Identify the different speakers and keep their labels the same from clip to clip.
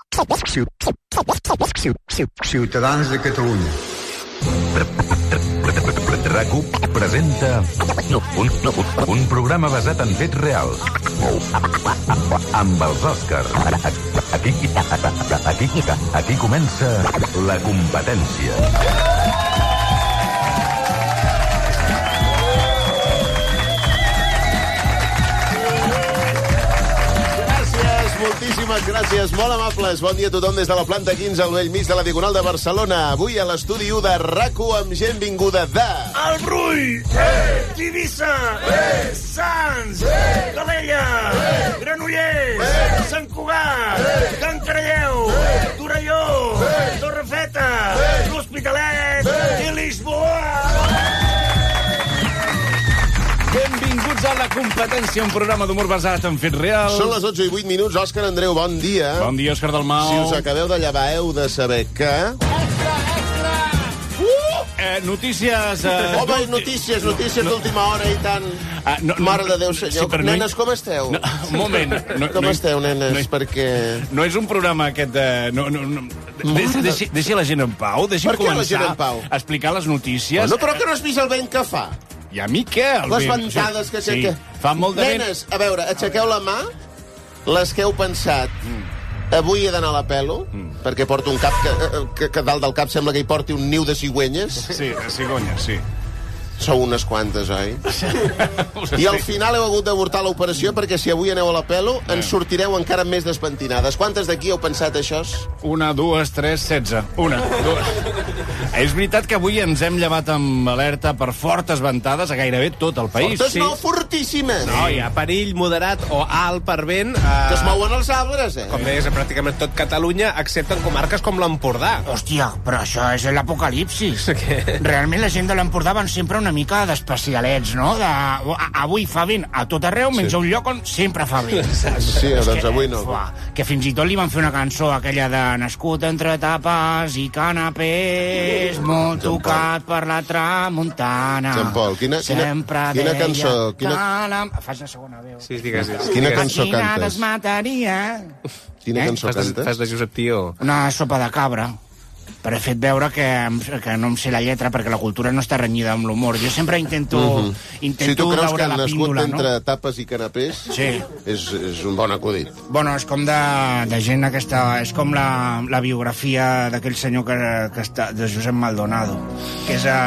Speaker 1: Ciutadans de Catalunya.
Speaker 2: RAC1 presenta un programa basat en fets reals amb els Òscars. Aquí comença la competència.
Speaker 3: Moltíssimes gràcies, molt amables. Bon dia a tothom des de la planta 15 al vell mig de la Diagonal de Barcelona. Avui a l'estudi 1 de RAC1 amb gent vinguda de...
Speaker 4: El Brull, Tivissa, Sants, Calella, Granollers, Sant Cugat, Can Caralleu, Torelló, Torrefeta, l'Hospitalet i Lisboa.
Speaker 5: Benvinguts a La Competència, un programa d'humor basat en fets reals.
Speaker 3: Són les 12 i 8 minuts. Òscar Andreu, bon dia.
Speaker 5: Bon dia, Òscar Dalmau.
Speaker 3: Si us acabeu de llevar, heu de saber que...
Speaker 5: Notícies...
Speaker 3: Home, notícies d'última hora i tant. Mare de Déu, senyor.
Speaker 5: Sí,
Speaker 3: nenes, com esteu?
Speaker 5: Un moment.
Speaker 3: Com esteu, nenes? Perquè...
Speaker 5: No és un programa aquest de... Deixi la gent en pau. Deixi'm
Speaker 3: Per què la gent
Speaker 5: començar
Speaker 3: en pau?
Speaker 5: a explicar les notícies.
Speaker 3: No, però que no has vist el vent que fa?
Speaker 5: I a mi què?
Speaker 3: Les ventades que aixeca.
Speaker 5: Sí, fa molt de vent.
Speaker 3: Nenes, a veure, aixequeu la mà, les que heu pensat... Avui he d'anar a la pelo, perquè porto un cap que dalt del cap sembla que hi porti un niu de cigüenyes.
Speaker 5: Sí, de cigonyes, sí.
Speaker 3: Sou unes quantes, oi? I al final heu hagut d'avortar l'operació perquè si avui aneu a la pelo ens sortireu encara més despentinades. Quantes d'aquí heu pensat això?
Speaker 5: 1, 2, 3, 16. 1, 2... És veritat que avui ens hem llevat amb alerta per fortes ventades a gairebé tot el país.
Speaker 3: Fortes no, fortíssimes.
Speaker 6: No, hi ha perill moderat o alt per vent.
Speaker 3: Que es mouen els arbres,
Speaker 6: Com deies, a pràcticament tot Catalunya, excepte en comarques com l'Empordà.
Speaker 7: Hòstia, però això és l'apocalipsis. Realment la gent de l'Empordà van sempre una mica d'especialets, no? Avui fa vent a tot arreu, menys a un lloc on sempre fa vent.
Speaker 3: Sí, doncs avui no.
Speaker 7: Que fins i tot li van fer una cançó, aquella de nascut entre tapes i canapés, molt tocat per la tramuntana.
Speaker 3: Jean Paul, quina cançó?
Speaker 7: Fas la segona veu.
Speaker 6: Sí, digues.
Speaker 3: Quina cançó cantes?
Speaker 7: Desmataria.
Speaker 3: Quina cançó cantes?
Speaker 6: Fas de Josep Tió.
Speaker 7: Una sopa de cabra. Però he fet veure que no em sé la lletra perquè la cultura no està renyida amb l'humor. Jo sempre intento
Speaker 3: Si tu creus que
Speaker 7: veure
Speaker 3: han
Speaker 7: la
Speaker 3: nascut
Speaker 7: píndola,
Speaker 3: entre
Speaker 7: no?
Speaker 3: tapes i canapés,
Speaker 7: Sí.
Speaker 3: és un bon acudit.
Speaker 7: Bueno, és com de gent aquesta... És com la biografia d'aquell senyor que està... de Josep Maldonado, que és...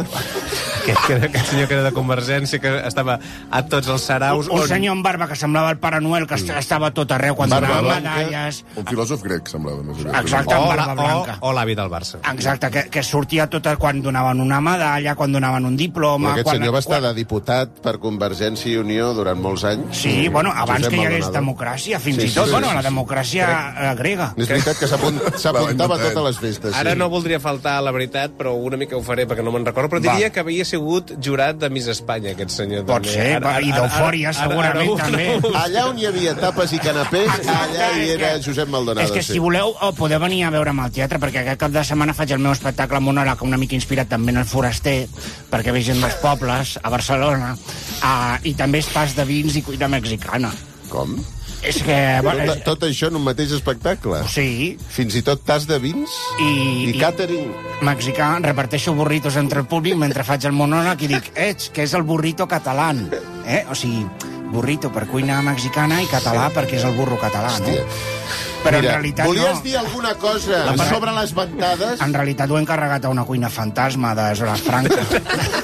Speaker 6: Aquest senyor que era de Convergència, que estava a tots els saraus...
Speaker 7: Un senyor amb barba que semblava el Pare Noel, que estava tot arreu quan donava medalles...
Speaker 8: Un filòsof grec, semblava. Més aviat.
Speaker 7: Exacte, amb barba blanca.
Speaker 6: O l'avi del Barça.
Speaker 7: Exacte, que sortia tot quan donaven una medalla, quan donaven un diploma...
Speaker 3: Aquest senyor va estar de diputat per Convergència i Unió durant molts anys.
Speaker 7: Sí, bueno, abans
Speaker 3: Josep
Speaker 7: que hi hagués
Speaker 3: Maldonado.
Speaker 7: democràcia, fins i
Speaker 3: Sí,
Speaker 7: tot,
Speaker 3: sí,
Speaker 7: bueno,
Speaker 3: sí,
Speaker 7: la democràcia grega.
Speaker 3: És veritat que s'apuntava a totes les festes.
Speaker 6: Ara no voldria faltar la veritat, però una mica ho faré perquè no me'n recordo, però diria que havia sigut jurat de Miss Espanya, aquest senyor.
Speaker 7: Pot ser, i d'Eufòria, segurament, també.
Speaker 3: Allà on hi havia tapes i canapés, allà hi era Josep Maldonado.
Speaker 7: És que si voleu podeu venir a veure'm al teatre, perquè aquest cap de setmana faig el meu espectacle monòleg una mica inspirat també en el foraster, perquè ve gent dels pobles a Barcelona, i també és pas de vins i cuina mexicana.
Speaker 3: Com?
Speaker 7: És que... Bueno,
Speaker 3: Tot això en un mateix espectacle?
Speaker 7: Sí.
Speaker 3: Fins i tot tas de vins i catering.
Speaker 7: Mexicà, reparteixo burritos entre el públic mentre faig el monòleg i dic, que és el burrito català. O sigui, burrito per cuina mexicana i català perquè és el burro català, no? Però
Speaker 3: Mira,
Speaker 7: en realitat
Speaker 3: volies dir alguna cosa sobre les ventades?
Speaker 7: En realitat ho he encarregat a una cuina fantasma de Zones Franques.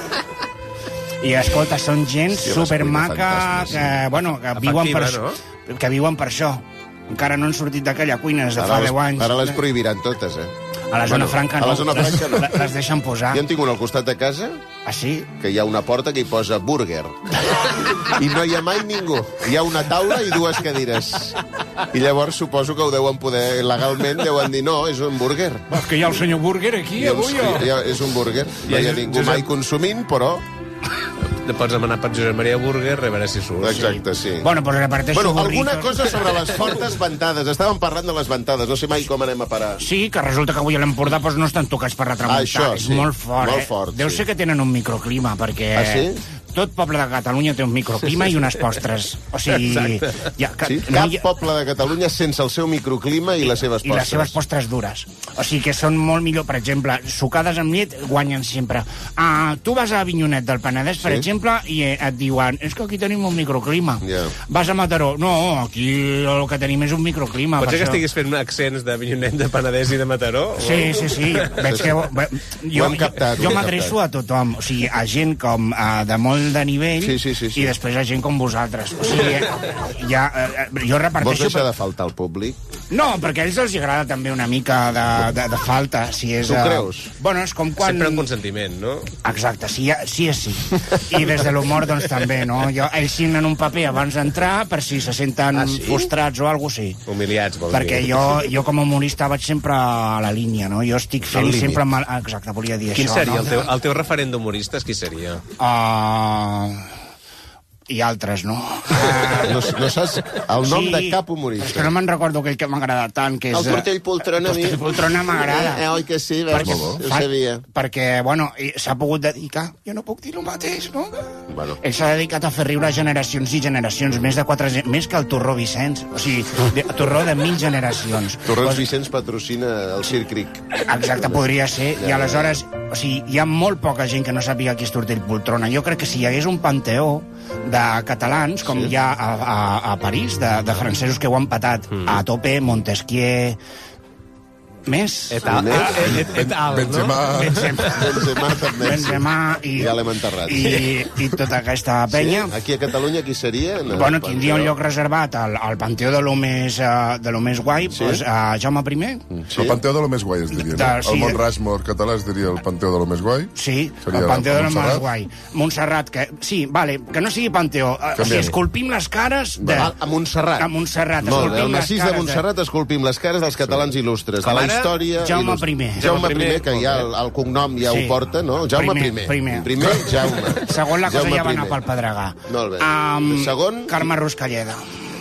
Speaker 7: I, escolta, són gent supermaca que, bueno, que viuen per això. Que viuen per això. Encara no han sortit d'aquella cuina des de fa 10 anys.
Speaker 3: Ara les prohibiran totes,
Speaker 7: A la zona franca no.
Speaker 3: A la zona franca no.
Speaker 7: Les deixen posar.
Speaker 3: Jo en tinc una al costat de casa.
Speaker 7: Ah, sí?
Speaker 3: Que hi ha una porta que hi posa burger. I no hi ha mai ningú. Hi ha una taula i 2 cadires. I llavors suposo que ho deuen poder, legalment, deuen dir, no, és un burger.
Speaker 5: Que hi ha el senyor Burger aquí, avui,
Speaker 3: És un burger. No hi ha ningú mai consumint, però...
Speaker 6: Pots demanar per Josep Maria Burger, a veure si surt.
Speaker 3: Exacte, sí.
Speaker 7: Bueno, però reparteixo burritos.
Speaker 3: Alguna cosa sobre les fortes ventades. Estàvem parlant de les ventades, no sé mai com anem a parar.
Speaker 7: Sí, que resulta que avui a l'Empordà no estan tocats per la tramuntana.
Speaker 3: Això,
Speaker 7: és
Speaker 3: sí.
Speaker 7: molt fort,
Speaker 3: Molt fort,
Speaker 7: Deu ser que tenen un microclima, perquè...
Speaker 3: Ah, sí?
Speaker 7: tot poble de Catalunya té un microclima i unes postres. O sigui...
Speaker 3: Cap poble de Catalunya sense el seu microclima i les seves postres.
Speaker 7: I les seves postres dures. O sigui que són molt millor. Per exemple, sucades amb llet guanyen sempre. Tu vas a Avinyonet del Penedès, per exemple, i et diuen, és que aquí tenim un microclima. Vas a Mataró. No, aquí el que tenim és un microclima.
Speaker 6: Pot ser que estiguis fent accents d'Avinyonet, de Penedès i de Mataró?
Speaker 7: Sí. Veig que... Jo m'adreço a tothom. O sigui, a gent com de molt de nivell i després a gent com vosaltres. O sigui, jo reparteixo...
Speaker 3: Vols deixar de faltar al públic?
Speaker 7: No, perquè a ells els agrada també una mica de falta. Si és,
Speaker 3: tu creus?
Speaker 7: Bueno, és com quan...
Speaker 6: Sempre amb consentiment, no?
Speaker 7: Exacte, sí. I des de l'humor, doncs, també, no? Ells signen un paper abans d'entrar per si se senten frustrats o alguna cosa, sí.
Speaker 6: Humiliats, vol dir.
Speaker 7: Perquè jo com a humorista vaig sempre a la línia, no? Jo estic fent sempre... Exacte, volia dir
Speaker 6: Quin
Speaker 7: això.
Speaker 6: Quin seria el teu referent d'humoristes? Qui seria?
Speaker 7: I altres, no?
Speaker 3: No saps el nom de cap humorista.
Speaker 7: És que no me'n recordo aquell que m'agrada tant, que és...
Speaker 3: El Tortell Poltrona.
Speaker 7: El Tortell Poltrona m'agrada.
Speaker 3: Oi que sí, ho sabia.
Speaker 7: Perquè, bueno, s'ha pogut dedicar... Jo no puc dir el mateix, no? Ell s'ha dedicat a fer riure generacions i generacions, més que el Torró Vicenç. O sigui, Torró de 1000 generacions.
Speaker 3: Torró Vicenç patrocina el Circ Cric.
Speaker 7: Exacte, podria ser. I aleshores, o sigui, hi ha molt poca gent que no sàpiga qui és Tortell Poltrona. Jo crec que si hi hagués un panteó de catalans, com hi ha a París, de francesos que ho han patat a tope, Montesquieu, més? Benzema i
Speaker 3: ja l'hem enterrat.
Speaker 7: I tota aquesta penya.
Speaker 3: Aquí a Catalunya qui seria?
Speaker 7: Bueno, tindria un lloc reservat al panteó de lo més guai, Jaume I.
Speaker 8: El panteó de lo més guai es diria. El Mont Rushmore català es diria el panteó de lo més guai.
Speaker 7: Sí, el panteó de lo més guai. Montserrat, que no sigui panteó. Si esculpim les cares
Speaker 3: a Montserrat.
Speaker 7: A Montserrat.
Speaker 3: El massís de Montserrat esculpim les cares dels catalans il·lustres. De la història...
Speaker 7: Jaume I.
Speaker 3: Jaume I, que ja el cognom ja ho porta, no? Jaume I. Primer, Jaume.
Speaker 7: Segon, la cosa ja va anar pel Pedregà.
Speaker 3: Molt bé. Segon...
Speaker 7: Carme Ruscalleda.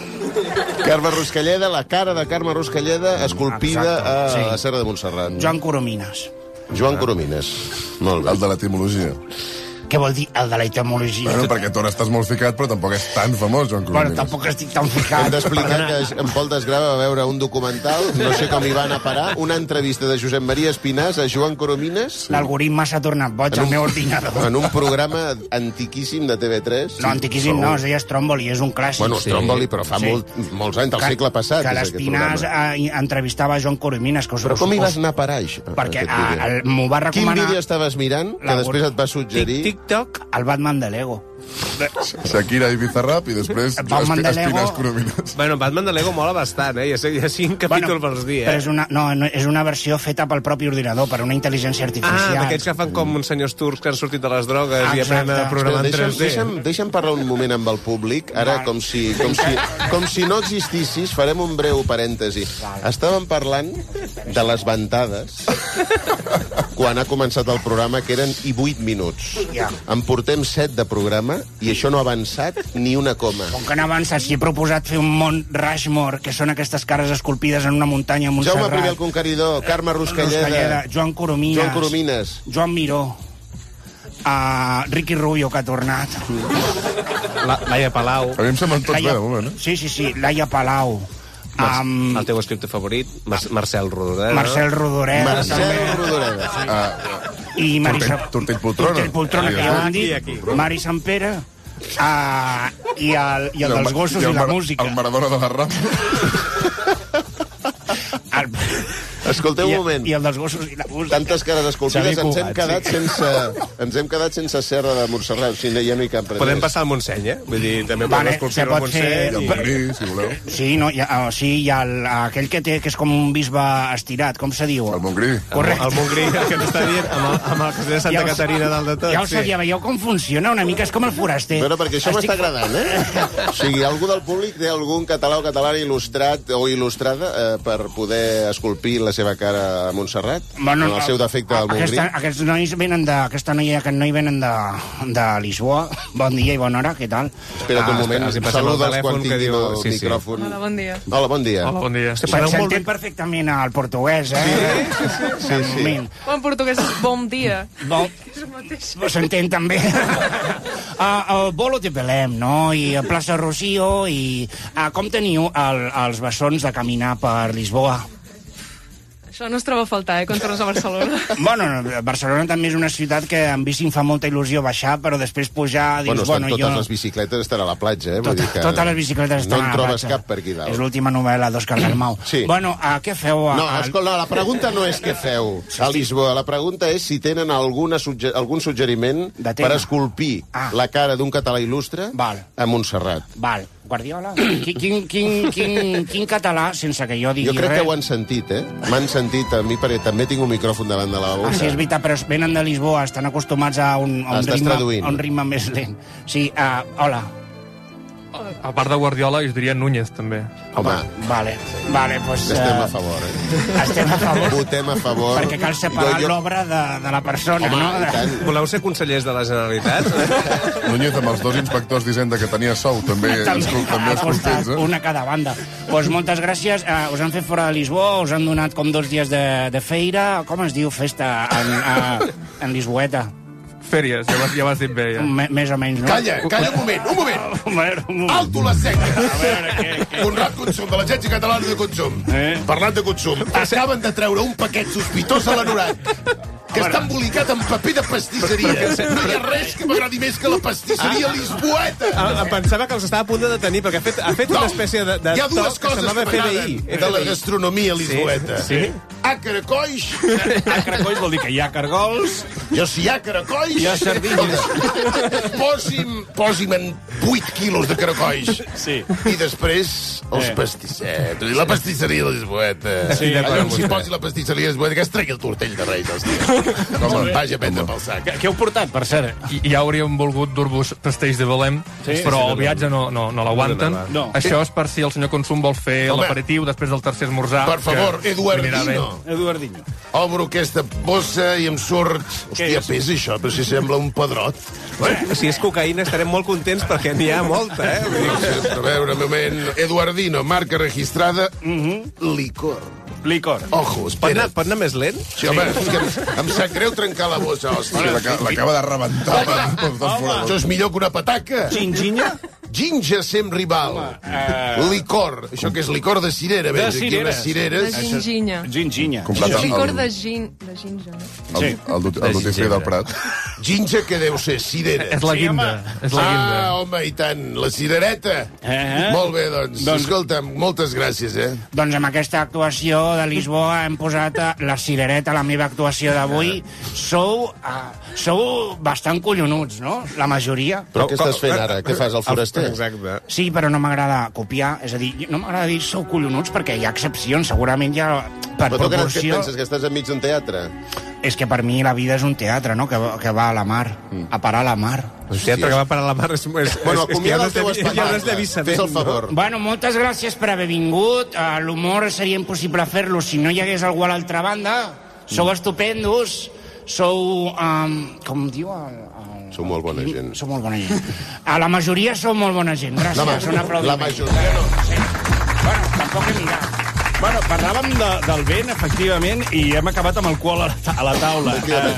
Speaker 3: Carme Ruscalleda, la cara de Carme Ruscalleda esculpida a la Serra de Montserrat.
Speaker 7: Joan Coromines.
Speaker 3: Joan Coromines. Molt bé.
Speaker 8: El de l'etimologia.
Speaker 7: Què vol dir el de l'etimologia?
Speaker 8: Bueno, perquè tu estàs molt ficat, però tampoc és tan famós, Joan Coromines.
Speaker 7: Bueno, tampoc estic tan ficat.
Speaker 3: Hem d'explicar que en Pol Desgrava va veure un documental, no sé com hi van a parar, una entrevista de Josep Maria Espinàs a Joan Coromines.
Speaker 7: L'algoritme s'ha tornat boig al meu ordinador.
Speaker 3: En un programa antiquíssim de TV3.
Speaker 7: No, antiquíssim no, es deia Stromboli, és un clàssic.
Speaker 3: Bueno, Stromboli, però fa molts anys, del segle passat.
Speaker 7: Que l'Espinàs entrevistava Joan Coromines.
Speaker 3: Però com hi vas anar a parar, això?
Speaker 7: Perquè m'ho va recomanar...
Speaker 3: Quin vídeo estaves mirant que després et va suggerir?
Speaker 7: TikTok, el Batman de Lego.
Speaker 8: Shakira i Bizarrap i després Espinàs Coromines.
Speaker 6: Bueno, Batman de Lego mola bastant, eh? Hi ha 5 capítols per dia.
Speaker 7: Però és una versió feta pel propi ordinador, per una intel·ligència artificial.
Speaker 6: D'aquests que fan com uns senyors turcs que han sortit de les drogues i aprenen a programar en 3D.
Speaker 3: Deixa'm parlar un moment amb el públic, ara com si no existissis, farem un breu parèntesi. Estàvem parlant de les ventades quan ha començat el programa, que eren 8 minuts. En portem 7 de programa i això no ha avançat ni una coma.
Speaker 7: Com que no ha avançat, si he proposat fer un Mont Rushmore, que són aquestes cares esculpides en una muntanya a Montserrat.
Speaker 3: Jaume I el Conqueridor, Carme Ruscalleda,
Speaker 7: Joan Coromines, Joan Miró, Ricky Rubio, que ha tornat.
Speaker 6: Laia Palau.
Speaker 8: A mi em semblen tots bé, de moment, eh?
Speaker 7: Sí, Laia Palau.
Speaker 6: El teu escriptor favorit, Marcel Rodoreda.
Speaker 7: Marcel Rodoreda. I
Speaker 8: Tortell Poltrona.
Speaker 7: Tortell Poltrona, que ja ho han dit. Mari Sant Pere. I el dels gossos i la música.
Speaker 8: El Maradona de la Rambla.
Speaker 3: Escolteu un moment.
Speaker 7: I el dels gossos i la música.
Speaker 3: Tantes cares esculpides, ens hem quedat sense Serra de Montserrat. O sigui, ja no hi cap res.
Speaker 6: Podem passar al Montseny, eh? Vull dir, també podem esculpir al Montseny.
Speaker 8: I el Montgrí, si voleu.
Speaker 7: Sí, hi ha aquell que és com un bisbe estirat, com se diu?
Speaker 8: El Montgrí.
Speaker 6: Correcte. El Montgrí, que t'està dient, amb el que de Santa Caterina dalt de tot.
Speaker 7: Ja ho sabia, veieu com funciona? Una mica és com el foraster.
Speaker 3: Però perquè això m'està agradant, eh? O sigui, algú del públic té algun català o catalana il·lustrat o il·lustrada per poder esculpir la seva cara a Montserrat?
Speaker 7: Bueno,
Speaker 3: en el seu defecte del Montgrí?
Speaker 7: Aquests nois venen aquesta noia i aquest noi venen de Lisboa. Bon dia i bona hora, què tal?
Speaker 3: Espera't un moment, saluda'ls quan tinguin el micròfon.
Speaker 1: Hola, bon dia.
Speaker 3: Hola, bon dia.
Speaker 9: Hola, bon dia.
Speaker 7: S'entén perfectament el portuguès, eh?
Speaker 3: Sí.
Speaker 1: En portuguès és bon dia.
Speaker 7: S'entén també. El Bolo de Belém, no? I a Plaça Rocío, i com teniu els bessons de caminar per Lisboa?
Speaker 1: Això no es troba a faltar, quan tornes a Barcelona.
Speaker 7: Bueno, Barcelona també és una ciutat que en bici em fa molta il·lusió baixar, però després pujar...
Speaker 3: Bueno, totes les bicicletes estan a la platja, eh?
Speaker 7: Totes les bicicletes estan a la platja.
Speaker 3: No en trobes cap per aquí dalt.
Speaker 7: És l'última novel·la d'Òscar Dalmau.
Speaker 3: Sí.
Speaker 7: Bueno, què feu?
Speaker 3: No, escolta, la pregunta no és què feu a Lisboa. La pregunta és si tenen algun suggeriment per esculpir la cara d'un català il·lustre a Montserrat.
Speaker 7: Val. Guardiola? Quin català, sense que jo digui res...
Speaker 3: Jo crec que ho han sentit, eh? M'han sentit a mi, perquè també tinc un micròfon davant de la boca.
Speaker 7: Sí, és veritat, però venen de Lisboa, estan acostumats a un ritme més lent. Sí, hola.
Speaker 9: A part de Guardiola, jo diria Núñez, també.
Speaker 3: Home.
Speaker 7: Vale, pues...
Speaker 3: Estem a favor, eh?
Speaker 7: Estem a favor.
Speaker 3: Votem a favor.
Speaker 7: Perquè cal separar l'obra de la persona,
Speaker 3: no?
Speaker 6: Voleu ser consellers de la Generalitat?
Speaker 8: Núñez, amb els 2 inspectors d'Hisenda que tenia sou, també escoltents, eh?
Speaker 7: Una a cada banda. Doncs moltes gràcies. Us han fet fora de Lisboa, us han donat com 2 dies de feira. Com es diu festa en Lisboeta?
Speaker 9: Fèries, ja ho has dit bé, ja.
Speaker 7: Més o menys, no?
Speaker 3: Calla un moment. Alto la seca. Conrad Consum, de l'Agència Catalana de Consum. Parlant de consum, acaben de treure un paquet sospitós a l'anorat que està embolicat en paper de pastisseria. No hi ha res que m'agradi més que la pastisseria Lisboeta.
Speaker 6: Em pensava que els estava a punt de detenir, perquè ha fet una espècie de
Speaker 3: hi ha dues
Speaker 6: toc que
Speaker 3: coses que m'agraden de la gastronomia Lisboeta.
Speaker 9: Sí?
Speaker 3: Acracoix.
Speaker 5: Acracoix vol dir que hi ha cargols.
Speaker 3: Jo, si hi ha caracolls...
Speaker 5: Hi ha sardines.
Speaker 3: Posi'm en 8 quilos de caracolls.
Speaker 5: Sí.
Speaker 3: I després els pastissets. La pastisseria Lisboeta.
Speaker 5: Sí,
Speaker 3: allò on s'hi posi la pastisseria Lisboeta, que es tregui el tortell de Reis, hòstia. Com vaja a prendre pel sac.
Speaker 5: Què heu portat, per cert?
Speaker 9: Ja hauríem volgut dur-vos pastells de Belém, però el viatge no l'aguanten. Això és per si el senyor Consum vol fer l'aperitiu després del tercer esmorzar.
Speaker 3: Per favor, Eduardino. Obro aquesta bossa i em surt... Hòstia, pesa això, però si sembla un pedrot.
Speaker 6: Si és cocaïna estarem molt contents perquè n'hi ha molta, eh?
Speaker 3: A veure, un moment. Eduardino, marca registrada, licor. Ojo, espera.
Speaker 6: Pot anar més lent?
Speaker 3: Sí, home, és que em sap greu trencar la bossa, hòstia.
Speaker 8: L'acaba de rebentar.
Speaker 3: Això és millor que una pataca. Ginja sem rival. Licor. Això que és licor de cirera.
Speaker 5: De cireres.
Speaker 1: De ginginya.
Speaker 5: Ginginya.
Speaker 1: Licor de ginja, no?
Speaker 8: El dutifri del Prat.
Speaker 3: Ginja, que deu ser cirera.
Speaker 9: És la guinda.
Speaker 3: Home, i tant. La cirereta. Molt bé, doncs. Escolta'm, moltes gràcies, eh?
Speaker 7: Doncs amb aquesta actuació de Lisboa hem posat la cirereta a la meva actuació d'avui. Sou bastant collonuts, no? La majoria.
Speaker 3: Però què estàs fent ara? Què fas, el foraster?
Speaker 6: Exacte.
Speaker 7: Sí, però no m'agrada copiar. És a dir, no m'agrada dir sou collonuts perquè hi ha excepcions. Segurament hi ha... Per
Speaker 3: però tu què
Speaker 7: proporció...
Speaker 3: penses, que estàs enmig d'un teatre?
Speaker 7: És que per mi la vida és un teatre, no? Que va a la mar, a parar a la mar.
Speaker 6: Un teatre que va parar a la mar és
Speaker 3: bueno, acomiada el teu espectacle. Fes el favor.
Speaker 7: Bueno, moltes gràcies per haver vingut. L'humor seria impossible fer-lo si no hi hagués algú a l'altra banda. Sou estupendos. Sou... com diu
Speaker 3: Sou molt bona gent.
Speaker 7: Sou molt bona gent. La majoria sou molt bona gent. Gràcies, un aplaudiment.
Speaker 3: La majoria no.
Speaker 7: Sí. Bueno, tampoc he mirat.
Speaker 5: Bueno, parlàvem del vent, efectivament, i hem acabat amb el cul a la taula.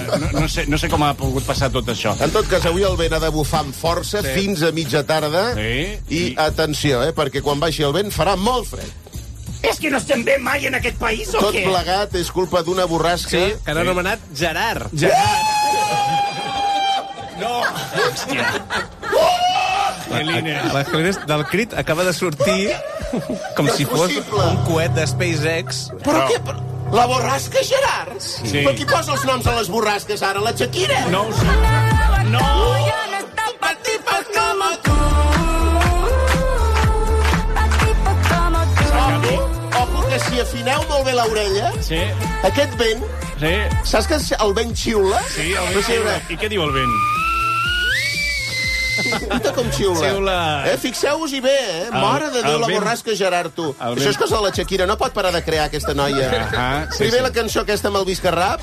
Speaker 5: No sé com ha pogut passar tot això.
Speaker 3: En tot cas, avui el vent ha de bufar amb força fins a mitja tarda. I atenció, perquè quan baixi el vent farà molt fred.
Speaker 7: És que no estem bé mai en aquest país, o què?
Speaker 3: Tot plegat és culpa d'una borrasca.
Speaker 6: Sí, que han anomenat Gerard.
Speaker 7: No! Hòstia!
Speaker 6: A les escaleres del crit acaba de sortir com si fos un coet de SpaceX.
Speaker 3: Però què? La borrasca Gerard? Sí. Però qui posa els noms a les borrasques ara? La Shakira?
Speaker 5: No ho sé. No!
Speaker 3: Ojo, que si afineu molt bé l'orella, aquest vent, saps que el vent xiula?
Speaker 5: Sí, el vent xiula. I què diu el vent?
Speaker 3: Mira com xiula. Fixeu-vos-hi bé, Mare de Déu, la borrasca Gerard, tu. Això és cosa de la Shakira, no pot parar de crear aquesta noia. Primer la cançó aquesta amb el Viscarrap,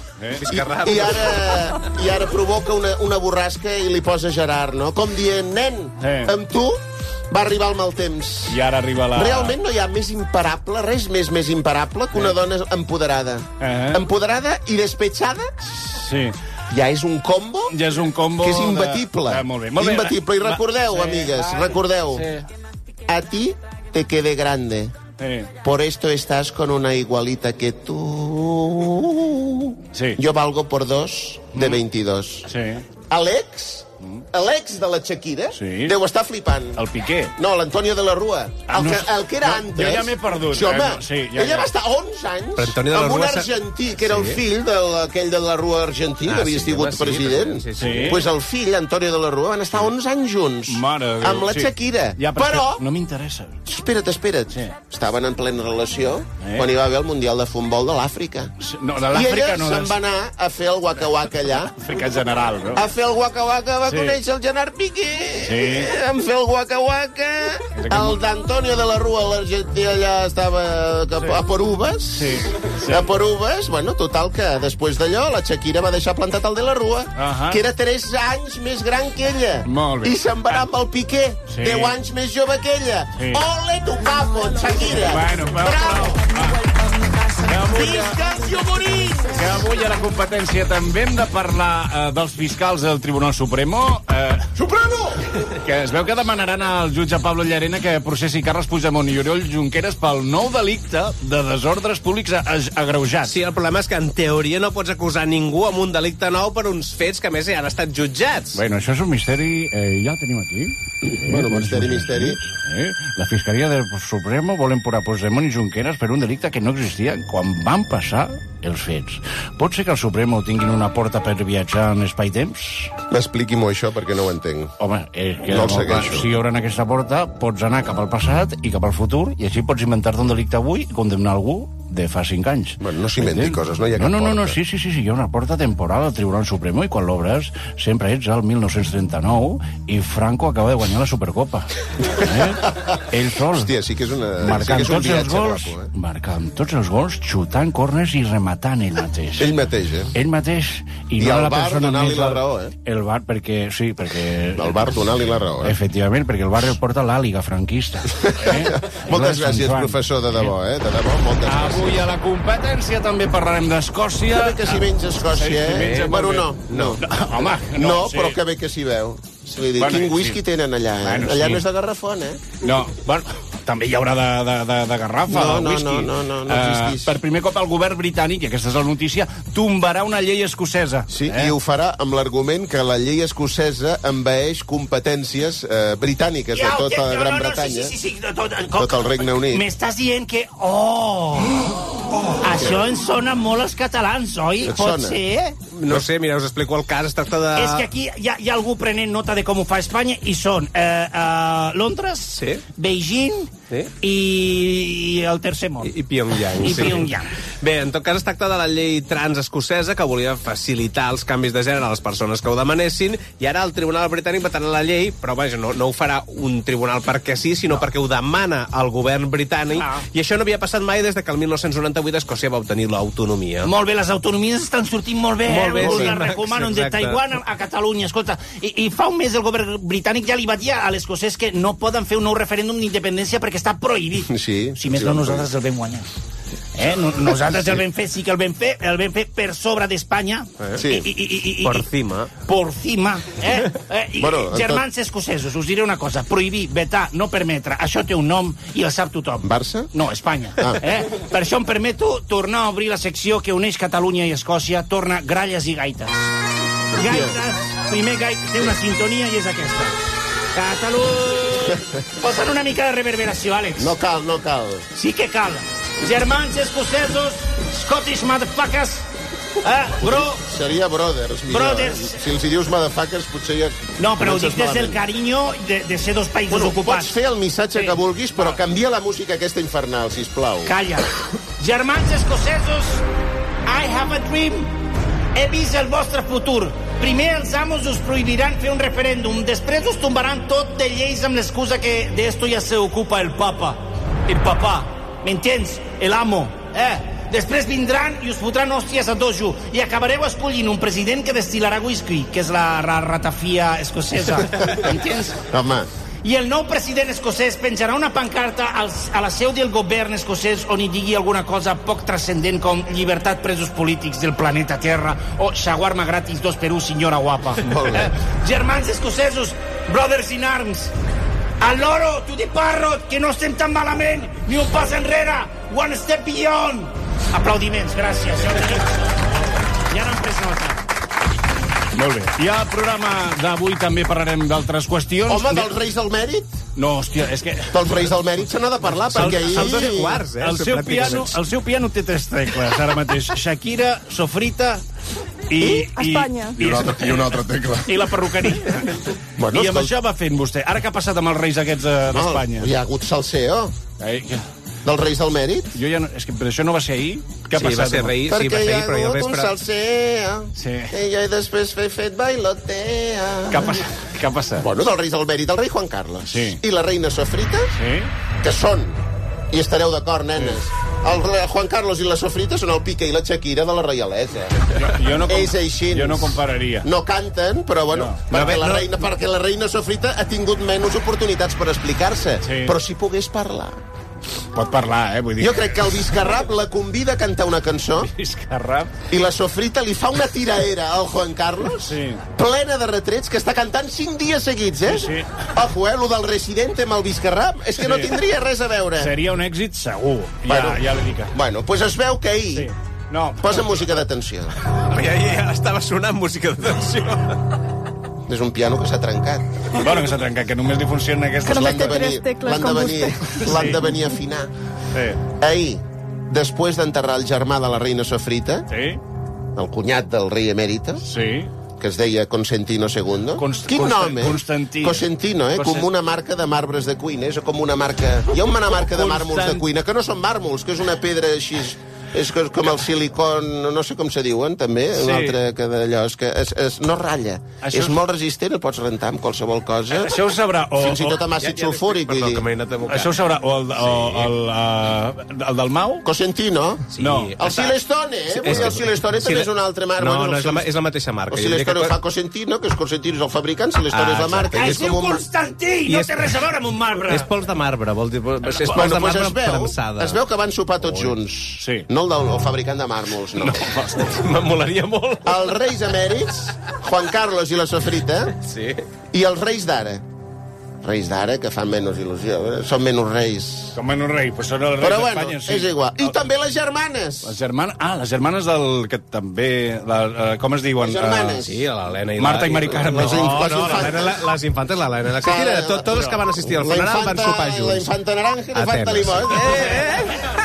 Speaker 3: i ara provoca una borrasca i li posa Gerard, no? Com dient, nen, amb tu va arribar el mal temps.
Speaker 5: I ara arriba la...
Speaker 3: Realment no hi ha més imparable, res més imparable que una dona empoderada. Empoderada i despechada.
Speaker 5: Sí.
Speaker 3: Ja és un combo,
Speaker 5: que és
Speaker 3: imbatible.
Speaker 5: Molt bé.
Speaker 3: Imbatible. I recordeu, amigues, recordeu, a ti te quedé grande. Por esto estás con una igualita que tú. Yo valgo por 2 de 22. L'ex de la Shakira deu estar flipant.
Speaker 5: El Piqué?
Speaker 3: No, l'Antonio de la Rua. El que era antes.
Speaker 5: Jo ja m'he perdut.
Speaker 3: Sí, home, ella va estar 11 anys amb un argentí, que era el fill d'aquell de la Rua argentí, que havia sigut president. Pues el fill, Antonio de la Rua, van estar 11 anys junts amb la Shakira. Però...
Speaker 5: No m'interessa.
Speaker 3: Espera't. Estaven en plena relació quan hi va haver el Mundial de Futbol de l'Àfrica. I ella se'n va anar a fer el waka-waka allà.
Speaker 5: Àfrica general, no?
Speaker 3: A fer el waka-waka, va conèixer el Gerard Piqué. Em fer el waka-waka. El d'Antonio de la Rua, l'argentí, allà estava a por uvas. A por uvas. Bueno, total, que després d'allò la Shakira va deixar plantat el de la Rua, que era 3 anys més gran que ella. I se'n va anar amb el Piqué, 10 anys més jove que ella. Ole tu capo, Shakira. Bravo.
Speaker 5: Que avui a la competència també hem de parlar dels fiscals del Tribunal Supremo.
Speaker 3: Supremo!
Speaker 5: Que es veu que demanaran al jutge Pablo Llarena que processi Carles Puigdemont i Oriol Junqueras pel nou delicte de desordres públics agreujats.
Speaker 6: Sí, el problema és que en teoria no pots acusar ningú amb un delicte nou per uns fets que, a més, ja han estat jutjats.
Speaker 5: Bueno, això és un misteri. Ja el tenim aquí.
Speaker 3: Bueno, misteri.
Speaker 5: La Fiscalia del Supremo vol empurar Puigdemont i Junqueras per un delicte que no existia quan van passar els fets. Pot ser que el Supremo tinguin una porta per viatjar en espai-temps?
Speaker 3: Expliqui-m'ho això, perquè no ho entenc.
Speaker 5: Home, que
Speaker 3: no el segueixo.
Speaker 5: Si obren aquesta porta, pots anar cap al passat i cap al futur, i així pots inventar-te un delicte avui i condemnar algú de fa 5 anys.
Speaker 3: Bueno, no s'inventi coses, no hi ha cap porta.
Speaker 5: No, sí, hi ha una porta temporal al Tribunal Supremo i quan l'obres sempre ets al 1939 i Franco acaba de guanyar la Supercopa. Ell sol.
Speaker 3: Hòstia, sí que és una...
Speaker 5: Marcant
Speaker 3: sí que és un
Speaker 5: tots els gols,
Speaker 3: guapo,
Speaker 5: marcant tots els gols, xutant corners i rematant ell mateix.
Speaker 3: Ell mateix,
Speaker 5: Ell mateix.
Speaker 3: I no el bar donar-li la raó,
Speaker 5: El bar, perquè... Sí, perquè...
Speaker 3: El bar donar-li la raó,
Speaker 5: Efectivament, perquè el bar el porta l'àliga franquista.
Speaker 3: Moltes gràcies, professor, de debò, De debò, moltes gràcies.
Speaker 5: Avui a la competència també parlarem d'Escòcia.
Speaker 3: Que bé que s'hi menja Escòcia, Bueno, no.
Speaker 5: Home,
Speaker 3: no, però que bé que s'hi veu. Quin whisky tenen allà, Allà no és de garrafón,
Speaker 5: No, bueno... També hi haurà de garrafa, de whisky.
Speaker 3: No existís.
Speaker 5: Per primer cop el govern britànic, i aquesta és la notícia, tombarà una llei escocesa.
Speaker 3: Sí, i ho farà amb l'argument que la llei escocesa envaeix competències britàniques de tota Gran Bretanya.
Speaker 7: Sí,
Speaker 3: tot el Regne Unit.
Speaker 7: M'estàs dient que... Això ens sona molt als catalans, oi? Pot ser?
Speaker 6: No sé, mira, us explico el cas. Es tracta de...
Speaker 7: És que aquí hi ha algú prenent nota de com ho fa Espanya i són Londres, Beijing i el tercer món.
Speaker 6: I Pyongyang. Bé, en tot cas es tracta de la llei trans escocesa que volia facilitar els canvis de gènere a les persones que ho demanessin, i ara el Tribunal Britànic va tenir la llei, però vaja, no ho farà un tribunal perquè sí, sinó perquè ho demana el govern britànic, i això no havia passat mai des que el 1998 Escòcia va obtenir l'autonomia.
Speaker 7: Molt bé, les autonomies estan sortint molt bé. Us les recomanen, de Taiwan a Catalunya. Escolta, i fa un mes el govern britànic ja li va dir a l'escocès que no poden fer un nou referèndum d'independència perquè està prohibit. Si més no, nosaltres el vam guanyar. Nosaltres el vam fer, sí que el vam fer per sobre d'Espanya.
Speaker 6: Por cima.
Speaker 7: Germans escocesos, us diré una cosa: prohibir, vetar, no permetre, això té un nom i el sap tothom.
Speaker 3: Barça?
Speaker 7: No, Espanya. Per això em permeto tornar a obrir la secció que uneix Catalunya i Escòcia, torna gralles i gaites. Gaites, primer gaita, té una sintonia i és aquesta. Catalunya... Posa'n una mica de reverberació, Àlex.
Speaker 3: No cal.
Speaker 7: Sí que cal. Germans escocesos, Scottish motherfuckers, bro...
Speaker 3: Seria brothers, millor. Si els hi dius motherfuckers, potser ja...
Speaker 7: No, però ho dic des del carinyo de ser dos països ocupats.
Speaker 3: Pots fer el missatge que vulguis, però canvia la música aquesta infernal, sisplau.
Speaker 7: Calla. Germans escocesos, I have a dream. He vist el vostre futur.
Speaker 10: Primer els amos us prohibiran fer un referèndum, després us tombaran tot de lleis amb l'excusa que de esto ya se ocupa el papa. El papà, m'entens? El amo, Després vindran i us fotran hòsties a dojo i acabareu escollint un president que destil·larà whisky, que és la ratafia escocesa. M'entens?
Speaker 3: Home.
Speaker 10: I el nou president escocès penjarà una pancarta a la seu del govern escocès on hi digui alguna cosa poc transcendent com llibertat presos polítics del planeta Terra o shawarma gratis 2 per 1, senyora guapa. Germans escocesos, brothers in arms, al loro, to the parrot, que no estem tan malament, ni un pas enrere, one step beyond. Aplaudiments, gràcies. Ja n'han pres nota.
Speaker 7: Molt bé. I al programa d'avui també parlarem d'altres qüestions.
Speaker 3: Home, dels Reis del Mèrit?
Speaker 7: No, hòstia, és que...
Speaker 3: Dels Reis del Mèrit se n'ha de parlar, perquè ahir...
Speaker 6: Els 2 quarts,
Speaker 7: El seu piano té 3 tecles, ara mateix. Shakira, Sofrita i
Speaker 1: Espanya.
Speaker 8: I una altra tecla.
Speaker 7: I la perruqueria.
Speaker 3: Bueno,
Speaker 7: I amb això va fent vostè. Ara què ha passat amb els reis aquests d'Espanya?
Speaker 3: Hi ha hagut salseo. Dels Reis del Mèrit?
Speaker 7: Jo ja no, és que per això no va ser ahir. Què ha
Speaker 6: Sí, va
Speaker 7: passat?
Speaker 6: ser rei, sí, va ser ahir, però jo al
Speaker 3: Perquè hi ha hagut un
Speaker 6: vespre...
Speaker 3: salseo.
Speaker 7: Sí.
Speaker 3: I jo després he fet bailotea.
Speaker 7: Què ha passat?
Speaker 3: Bueno, dels Reis del Mèrit, el rei Juan Carlos.
Speaker 7: Sí.
Speaker 3: I la reina Sofrita,
Speaker 7: Sí?
Speaker 3: que són, i estareu d'acord, nenes, el Juan Carlos i la Sofrita són el Piqué i la Shakira de la reialesa.
Speaker 7: Jo no
Speaker 3: És així.
Speaker 7: Jo no compararia.
Speaker 3: No canten, però bueno,
Speaker 7: No.
Speaker 3: perquè la reina Sofrita ha tingut menys oportunitats per explicar-se.
Speaker 7: Sí.
Speaker 3: Però si pogués parlar.
Speaker 7: Pot parlar, vull dir...
Speaker 3: Jo crec que el Vizcarrap la convida a cantar una cançó
Speaker 7: Vizcarrap.
Speaker 3: i la Sofrita li fa una tiraera al Juan Carlos plena de retrets que està cantant 5 dies seguits,
Speaker 7: Sí.
Speaker 3: Ojo, lo del Residente amb el Vizcarrap és que no tindria res a veure.
Speaker 7: Seria un èxit segur.
Speaker 3: Bueno.
Speaker 7: Ja l'he dit.
Speaker 3: Bueno, pues es veu que ahir...
Speaker 7: Sí. No.
Speaker 3: Posa música d'atenció.
Speaker 6: Ja estava sonant música d'atenció.
Speaker 3: És un piano que s'ha trencat.
Speaker 7: Bueno, que s'ha trencat, que només li funciona aquesta...
Speaker 1: Que només
Speaker 3: L'han de
Speaker 1: té
Speaker 3: venir,
Speaker 1: 3 tecles
Speaker 3: l'han de
Speaker 1: com
Speaker 3: venir,
Speaker 1: vostè.
Speaker 3: l'han de venir a afinar.
Speaker 7: Sí.
Speaker 3: Ahir, després d'enterrar el germà de la reina Sofrita,
Speaker 7: Sí?
Speaker 3: el cunyat del rei emèrita,
Speaker 7: Sí.
Speaker 3: que es deia Consentino II. Quin nom,
Speaker 7: Constantí.
Speaker 3: Consentino, com una marca de marbres de cuina. És com una marca... Hi ha una marca de màrmols de cuina, que no són màrmols, que és una pedra així... És com el silicon, no sé com se diuen, també, un altre que d'allò, és que no ratlla.
Speaker 7: Això
Speaker 3: és molt resistent, el pots rentar amb qualsevol cosa.
Speaker 7: Això ho sabrà...
Speaker 3: Fins i tot amb àcid sulfúric, vull dir.
Speaker 7: Això ho sabrà el del Mau?
Speaker 3: Cosentino?
Speaker 6: Sí.
Speaker 7: No.
Speaker 3: El Silestone, Vull dir, el Silestone també és un altre marc.
Speaker 6: No, és la mateixa marca.
Speaker 3: El Silestone ho fa Cosentino, que Cosentino és el fabricant, Silestone és la marca.
Speaker 10: Es diu Constantí, no té res a veure amb un marbre.
Speaker 6: És pols de marbre, vol dir... És pols
Speaker 3: Bueno,
Speaker 6: de
Speaker 3: pues
Speaker 6: marbre premsada.
Speaker 3: es veu que van sopar tots junts.
Speaker 7: Sí.
Speaker 3: No el fabricant de màrmols, no.
Speaker 6: Me'n molaria molt.
Speaker 3: Els reis emèrits, Juan Carlos i la Sofrita,
Speaker 6: Sí.
Speaker 3: i els reis d'ara. Reis d'ara, que fan menys il·lusió. Són menys reis.
Speaker 7: Com en un rei, pues són els reis
Speaker 3: Però bueno,
Speaker 7: d'Espanya, sí.
Speaker 3: és igual. I també les germanes.
Speaker 7: Les germanes... les germanes del... que també... com es diuen?
Speaker 3: Les germanes.
Speaker 6: Sí, l'Helena i
Speaker 7: Marta i Mari Carme.
Speaker 6: les infantes, l'Helena. La Cristina, tots els que van assistir al funeral van sopar junts.
Speaker 3: La infanta naranja i la infanta limó.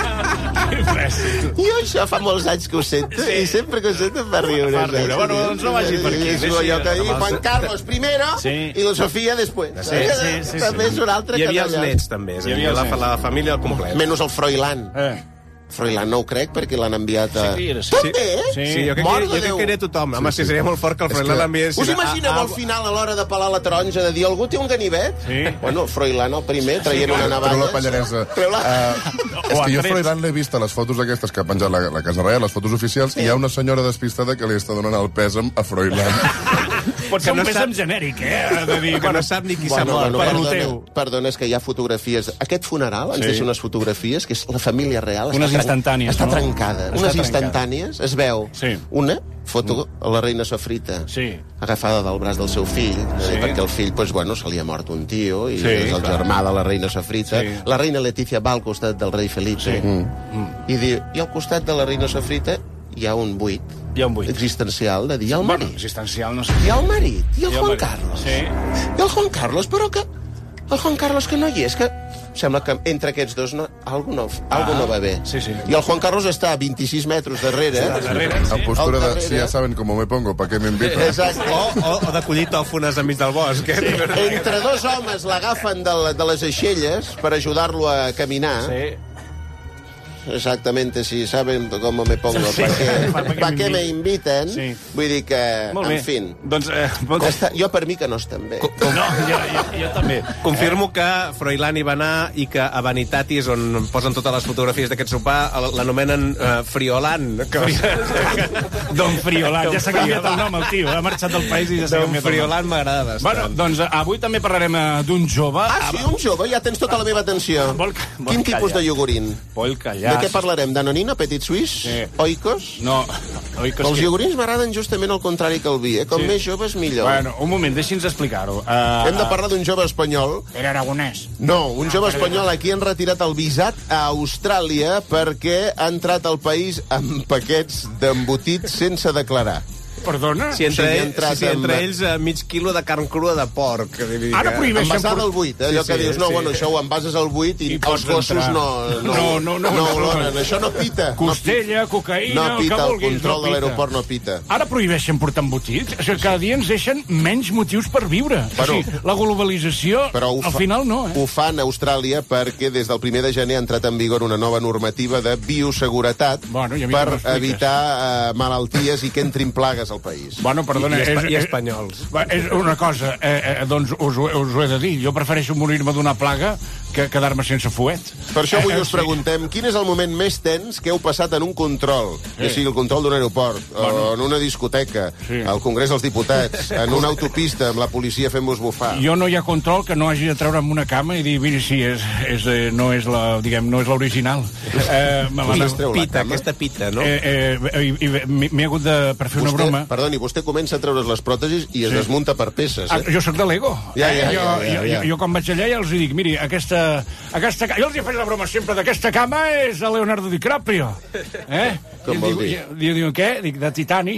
Speaker 3: Jo això fa molts anys que ho sento, i sempre que ho sento em fa riure.
Speaker 7: Fa riure. Bueno, doncs no vagi per aquí.
Speaker 3: És allò que diu Juan Carlos primero
Speaker 7: Sí.
Speaker 3: i la Sofia després.
Speaker 7: Sí.
Speaker 3: També és un altre
Speaker 6: Hi havia
Speaker 3: que
Speaker 6: els
Speaker 3: d'allò.
Speaker 6: nets, també. És a dir, la família al complet.
Speaker 3: Menys el Froilán. Froilán no ho crec, perquè l'han enviat a...
Speaker 7: Sí,
Speaker 3: També?
Speaker 6: Sí, jo crec que era tothom. Home, si seria molt fort que el Froilán l'enviés...
Speaker 3: Us imagineu al final, a l'hora de pelar la taronja, de dir algú té un ganivet?
Speaker 7: Sí.
Speaker 3: Bueno, Froilán el primer, traient una navalla.
Speaker 8: Treu la pallaresa. És que jo Froilán l'he vist a les fotos aquestes que ha penjat la Casa Reial, les fotos oficials, i hi ha una senyora despistada que li està donant el pèsam a Froilán.
Speaker 7: Pot ser un pèsam genèric, Ha de dir
Speaker 6: Que no sap ni qui s'ha mort.
Speaker 3: Perdona, és que hi ha fotografies. Aquest funeral ens deixa unes fotografies, que és la família real.
Speaker 7: Unes instantànies,
Speaker 3: Està
Speaker 7: no?
Speaker 3: trencada. Unes instantànies. Es veu una foto a la reina Sofrita, agafada del braç del seu fill, perquè el fill, se li ha mort un tio, i és el germà de la reina Sofrita. La reina Letícia va al costat del rei Felipe, i diu, i al costat de la reina Sofrita hi ha un buit.
Speaker 7: Hi ha un buit
Speaker 3: existencial de dir, i el marit?
Speaker 7: Bueno, existencial, no sé.
Speaker 3: I el marit? I el Juan Carlos?
Speaker 7: Sí.
Speaker 3: I el Juan Carlos, però que... El Juan Carlos que no hi és, que... Sembla que entre aquests dos algo no va bé.
Speaker 7: Sí.
Speaker 3: I el Juan Carlos està a 26 metres darrere.
Speaker 8: En postura de, si ja saben com me pongo, pa què m'inviten?
Speaker 3: Exacte.
Speaker 6: O de collir tòfones enmig del bosc.
Speaker 3: Entre dos homes l'agafen de les aixelles per ajudar-lo a caminar. exactamente si saben cómo me pongo, pa què me inviten, vull dir que, en fin. Jo per mi que no estem bé.
Speaker 11: No, jo també.
Speaker 6: Confirmo que Froilán hi va anar i que a Vanitatis, on posen totes les fotografies d'aquest sopar, l'anomenen Friolán.
Speaker 11: Don Friolán. Ja s'ha canviat el nom, el tio. Ha marxat del país i ja s'ha canviat el nom.
Speaker 6: Don Friolán m'agrada bastant.
Speaker 11: Bueno, doncs avui també parlarem d'un jove.
Speaker 3: Ah, sí, un jove? Ja tens tota la meva atenció. Quin tipus de iogurín? De què parlarem? Danonino, Petit Suisse? Oikos?
Speaker 11: No, Oikos...
Speaker 3: Els iogurins m'agraden justament el contrari que el vi, eh? Com més joves, millor.
Speaker 11: Bueno, un moment, deixi'ns explicar-ho.
Speaker 3: Hem de parlar d'un jove espanyol.
Speaker 7: Era aragonès.
Speaker 3: No, un jove espanyol a qui han retirat el visat a Austràlia perquè ha entrat al país amb paquets d'embotits sense declarar.
Speaker 11: Perdona?
Speaker 6: Si entre ells mig quilo de carn crua de porc.
Speaker 3: Ara prohibeixen... Envasada al buit, allò que dius, no, bueno, això ho envases al buit i els gossos no oloren. Això no pita.
Speaker 11: Costella, cocaïna,
Speaker 3: el que vulguis. No pita, el control de l'aeroport no pita.
Speaker 11: Ara prohibeixen portar embotits? O sigui, cada dia ens deixen menys motius per viure. O sigui, la globalització, al final no, eh?
Speaker 3: Ho fan a Austràlia perquè des del 1 de gener ha entrat en vigor una nova normativa de bioseguretat per evitar malalties i que entrin plagues al país.
Speaker 11: Bueno, perdona...
Speaker 6: I espanyols.
Speaker 11: És una cosa, doncs us ho he de dir. Jo prefereixo morir-me d'una plaga que quedar-me sense fuet.
Speaker 3: Per això avui us preguntem quin és el moment més tens que heu passat en un control, que sigui el control d'un aeroport, o en una discoteca, al Congrés dels Diputats, en una autopista amb la policia fent-vos bufar.
Speaker 11: Jo no hi ha control que no hagi de treure'm una cama i dir, mira, sí, no és l'original.
Speaker 6: Aquesta pita, no?
Speaker 11: M'he hagut de, per fer una broma...
Speaker 3: Perdoni, vostè comença a treure's les pròtesis i es desmunta per peces.
Speaker 11: Jo sóc de Lego. Jo quan vaig allà ja els dic, miri, jo els hi faig la broma sempre d'aquesta cama és a Leonardo DiCaprio.
Speaker 3: Com vol dir?
Speaker 11: Diu, què? Dic, de titani.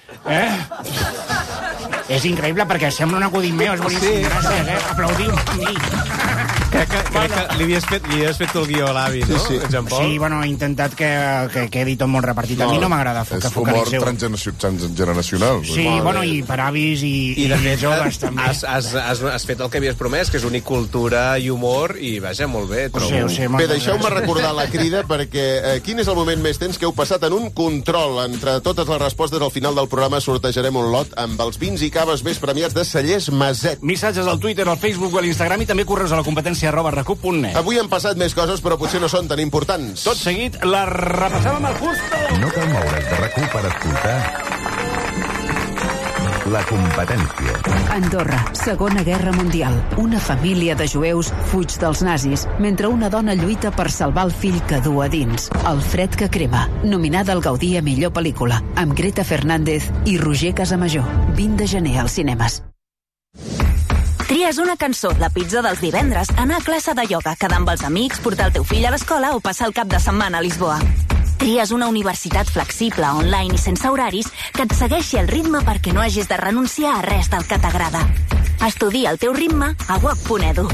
Speaker 7: És increïble perquè sembla un acudit meu, és boníssim. Gràcies, aplaudim a mi.
Speaker 6: Crec que li havies fet el guió a l'avi, no?
Speaker 7: Sí, bueno, he intentat que quedi tot molt repartit. A mi no m'agrada que focalitzeu.
Speaker 8: És humor transgeneracional.
Speaker 7: Sí, bueno, i per avis i joves també.
Speaker 6: Has fet el que havies promès, que és unir cultura i humor, i vaja, molt bé.
Speaker 7: Ho sé.
Speaker 3: Bé, deixeu-me recordar la crida, perquè quin és el moment més tens que heu passat en un control? Entre totes les respostes, al final del programa sortejarem un lot amb els vins i caves més premiats de Cellers Maset.
Speaker 11: Missatges al Twitter, al Facebook o a l'Instagram i també correus a la competència@recup.net.
Speaker 3: Avui han passat més coses, però potser no són tan importants.
Speaker 11: Tot seguit, la repassem amb el Justo.
Speaker 2: No cal moure's de RAC1 per escoltar La competència.
Speaker 12: Andorra, Segona Guerra Mundial. Una família de jueus fuig dels nazis, mentre una dona lluita per salvar el fill que du a dins. El fred que crema, nominada al Gaudí a millor pel·lícula, amb Greta Fernández i Roger Casamajor. 20 de gener als cinemes.
Speaker 13: Tries una cançó, la pizza dels divendres, anar a classe de ioga, quedar amb els amics, portar el teu fill a l'escola o passar el cap de setmana a Lisboa. Tries una universitat flexible, online i sense horaris que et segueixi el ritme perquè no hagis de renunciar a res del que t'agrada. Estudia el teu ritme a www.edu.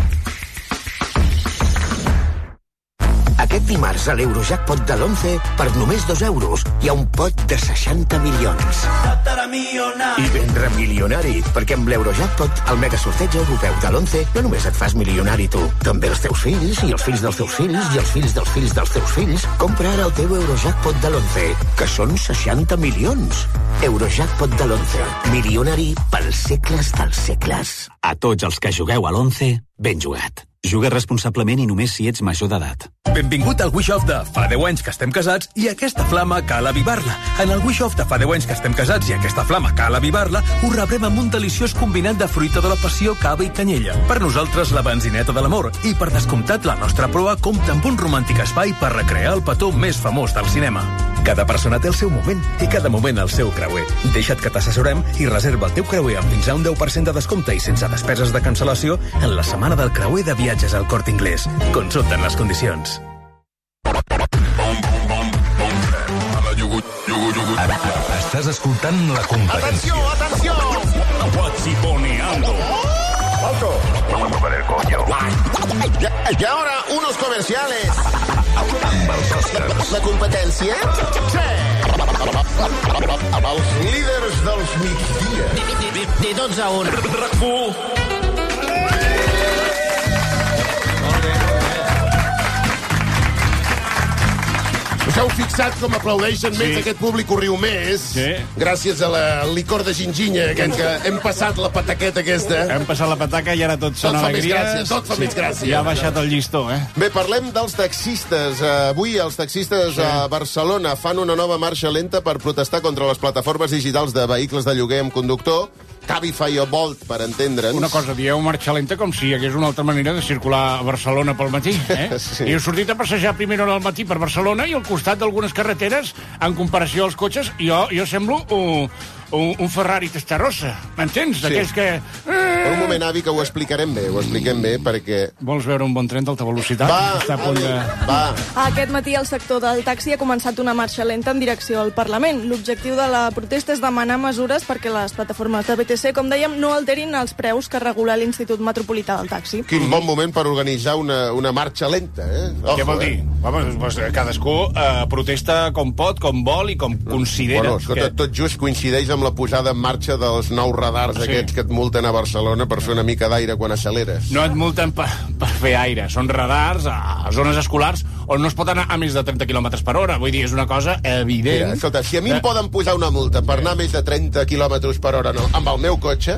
Speaker 14: Aquest dimarts a l'Eurojackpot de l'11, per només 2 euros, hi ha un pot de 60 milions. I vendre milionari, perquè amb l'Eurojackpot, el megasorteig europeu de l'11, no només et fas milionari tu, també els teus fills, i els fills dels teus fills, i els fills dels fills dels teus fills. Compra ara el teu Eurojackpot de l'11, que són 60 milions. Eurojackpot de l'11, milionari pels segles dels segles.
Speaker 15: A tots els que jugueu a l'11, ben jugat. Juga responsablement i només si ets major d'edat.
Speaker 16: Benvingut al Wish Off de fa 10 anys que estem casats i aquesta flama cal avivar-la. En el Wish Off de fa 10 anys que estem casats i aquesta flama cal avivar-la, ho rebrem amb un deliciós combinat de fruita de la passió, cava i canyella. Per nosaltres, la benzineta de l'amor. I per descomptat, la nostra proa compta amb un romàntic espai per recrear el petó més famós del cinema. Cada persona té el seu moment i cada moment el seu creuer. Deixa't que t'assessorem i reserva el teu creuer amb fins a un 10% de descompte i sense despeses de cancel·lació en la setmana del creuer de viatges al Corte Inglés. Consulta'n les condicions.
Speaker 2: Estàs escoltant La competència.
Speaker 4: ¡Atenció, atenció!
Speaker 16: Guachiponeando.
Speaker 4: ¡Alto!
Speaker 2: Para el coño.
Speaker 3: Y ahora, unos comerciales.
Speaker 2: Amb els Oscars.
Speaker 3: La competència? Sí! Els líders dels migdia.
Speaker 10: De 12 a 1.
Speaker 16: RAC1.
Speaker 4: S'heu fixat com aplaudeixen més, aquest públic ho riu més, gràcies a la licor de ginginya, que hem passat la pataqueta aquesta.
Speaker 11: Hem passat la pataca i ara tot són alegries.
Speaker 4: Tot fa més gràcia.
Speaker 11: Ja ha baixat el llistó,
Speaker 3: Bé, parlem dels taxistes. Avui els taxistes a Barcelona fan una nova marxa lenta per protestar contra les plataformes digitals de vehicles de lloguer amb conductor. Cabify o Bolt, per entendre'ns.
Speaker 11: Una cosa, dieu marxa lenta com si hi hagués una altra manera de circular a Barcelona pel matí,
Speaker 3: Sí.
Speaker 11: I he sortit a passejar a primera hora del matí per Barcelona i al costat d'algunes carreteres, en comparació als cotxes, jo semblo un Ferrari Testarossa, m'entens? D'aquells que...
Speaker 3: Per un moment, avi, que ho expliquem bé, perquè...
Speaker 11: Vols veure un bon tren d'alta velocitat?
Speaker 3: Va.
Speaker 1: Aquest matí el sector del taxi ha començat una marxa lenta en direcció al Parlament. L'objectiu de la protesta és demanar mesures perquè les plataformes de BTC, com dèiem, no alterin els preus que regula l'Institut Metropolità del Taxi.
Speaker 3: Quin bon moment per organitzar una marxa lenta,
Speaker 11: Què vol dir? Pues cadascú protesta com pot, com vol i com considera.
Speaker 3: Bueno, escolta, tot just coincideix amb la posada en marxa dels nous radars aquests que et multen a Barcelona per fer una mica d'aire quan acceleres.
Speaker 11: No et multen per fer aire, són radars a zones escolars on no es pot anar a més de 30 km per hora. Vull dir, és una cosa evident.
Speaker 3: Mira, escolta, si a mi em poden posar una multa per anar a més de 30 km per hora amb el meu cotxe,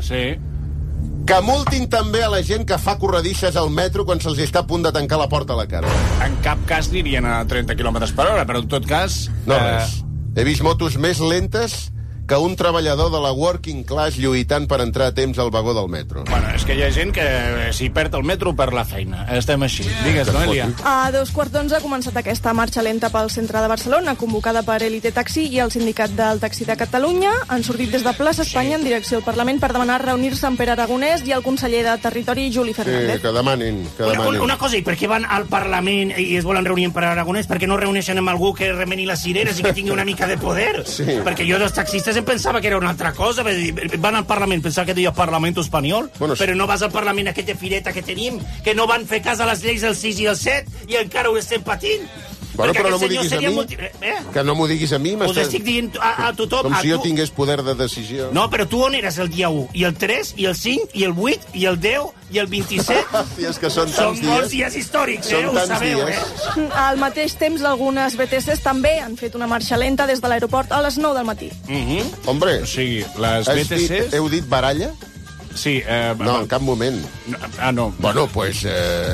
Speaker 3: que multin també a la gent que fa corredisses al metro quan se'ls està a punt de tancar la porta a la cara.
Speaker 11: En cap cas anirien a 30 km per hora, però en tot cas...
Speaker 3: No, res. He vist motos més lentes que un treballador de la working class lluitant per entrar a temps al vagó del metro.
Speaker 11: Bueno, és que hi ha gent que si perd el metro perd la feina. Estem així. Digues, no, Elia?
Speaker 1: A 11:15 ha començat aquesta marxa lenta pel centre de Barcelona, convocada per Elite Taxi i el Sindicat del Taxi de Catalunya. Han sortit des de Plaça Espanya en direcció al Parlament per demanar reunir-se amb Pere Aragonès i el conseller de Territori, Juli Fernández.
Speaker 3: Que demanin.
Speaker 10: Una cosa, i per què van al Parlament i es volen reunir amb Pere Aragonès? Per què no reuneixen amb algú que remeni les cireres i que tingui una mica de poder? Perquè jo dels taxistes em pensava que era una altra cosa. Van al Parlament, pensava que deia Parlament espanyol, però no vas al Parlament a aquesta fireta que tenim, que no van fer cas a les lleis del 6 i el 7 i encara ho estem patint.
Speaker 3: Bueno, però no m'ho diguis a mi. Que no m'ho diguis a mi.
Speaker 10: Us estic dient a tothom.
Speaker 3: Com si jo tingués poder de decisió.
Speaker 10: No, però tu on eres el dia 1? I el 3, i el 5, i el 8, i el 10, i el 27?
Speaker 3: És que són
Speaker 10: tants dies. Són molts dies històrics, ho sabeu,
Speaker 1: Al mateix temps, algunes BTCs també han fet una marxa lenta des de l'aeroport a les 9 del matí.
Speaker 3: Hombre,
Speaker 11: o sigui, les BTCs...
Speaker 3: Heu dit baralla?
Speaker 11: Sí.
Speaker 3: No, en cap moment.
Speaker 11: No.
Speaker 3: Bueno, pues...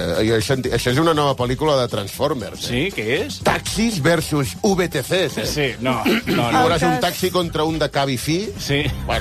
Speaker 3: això és una nova pel·lícula de Transformers.
Speaker 11: Sí, què és?
Speaker 3: Taxis versus VTCs.
Speaker 11: Sí, no.
Speaker 3: Veuràs un taxi contra un de Cabify.
Speaker 11: Sí.
Speaker 3: Bueno.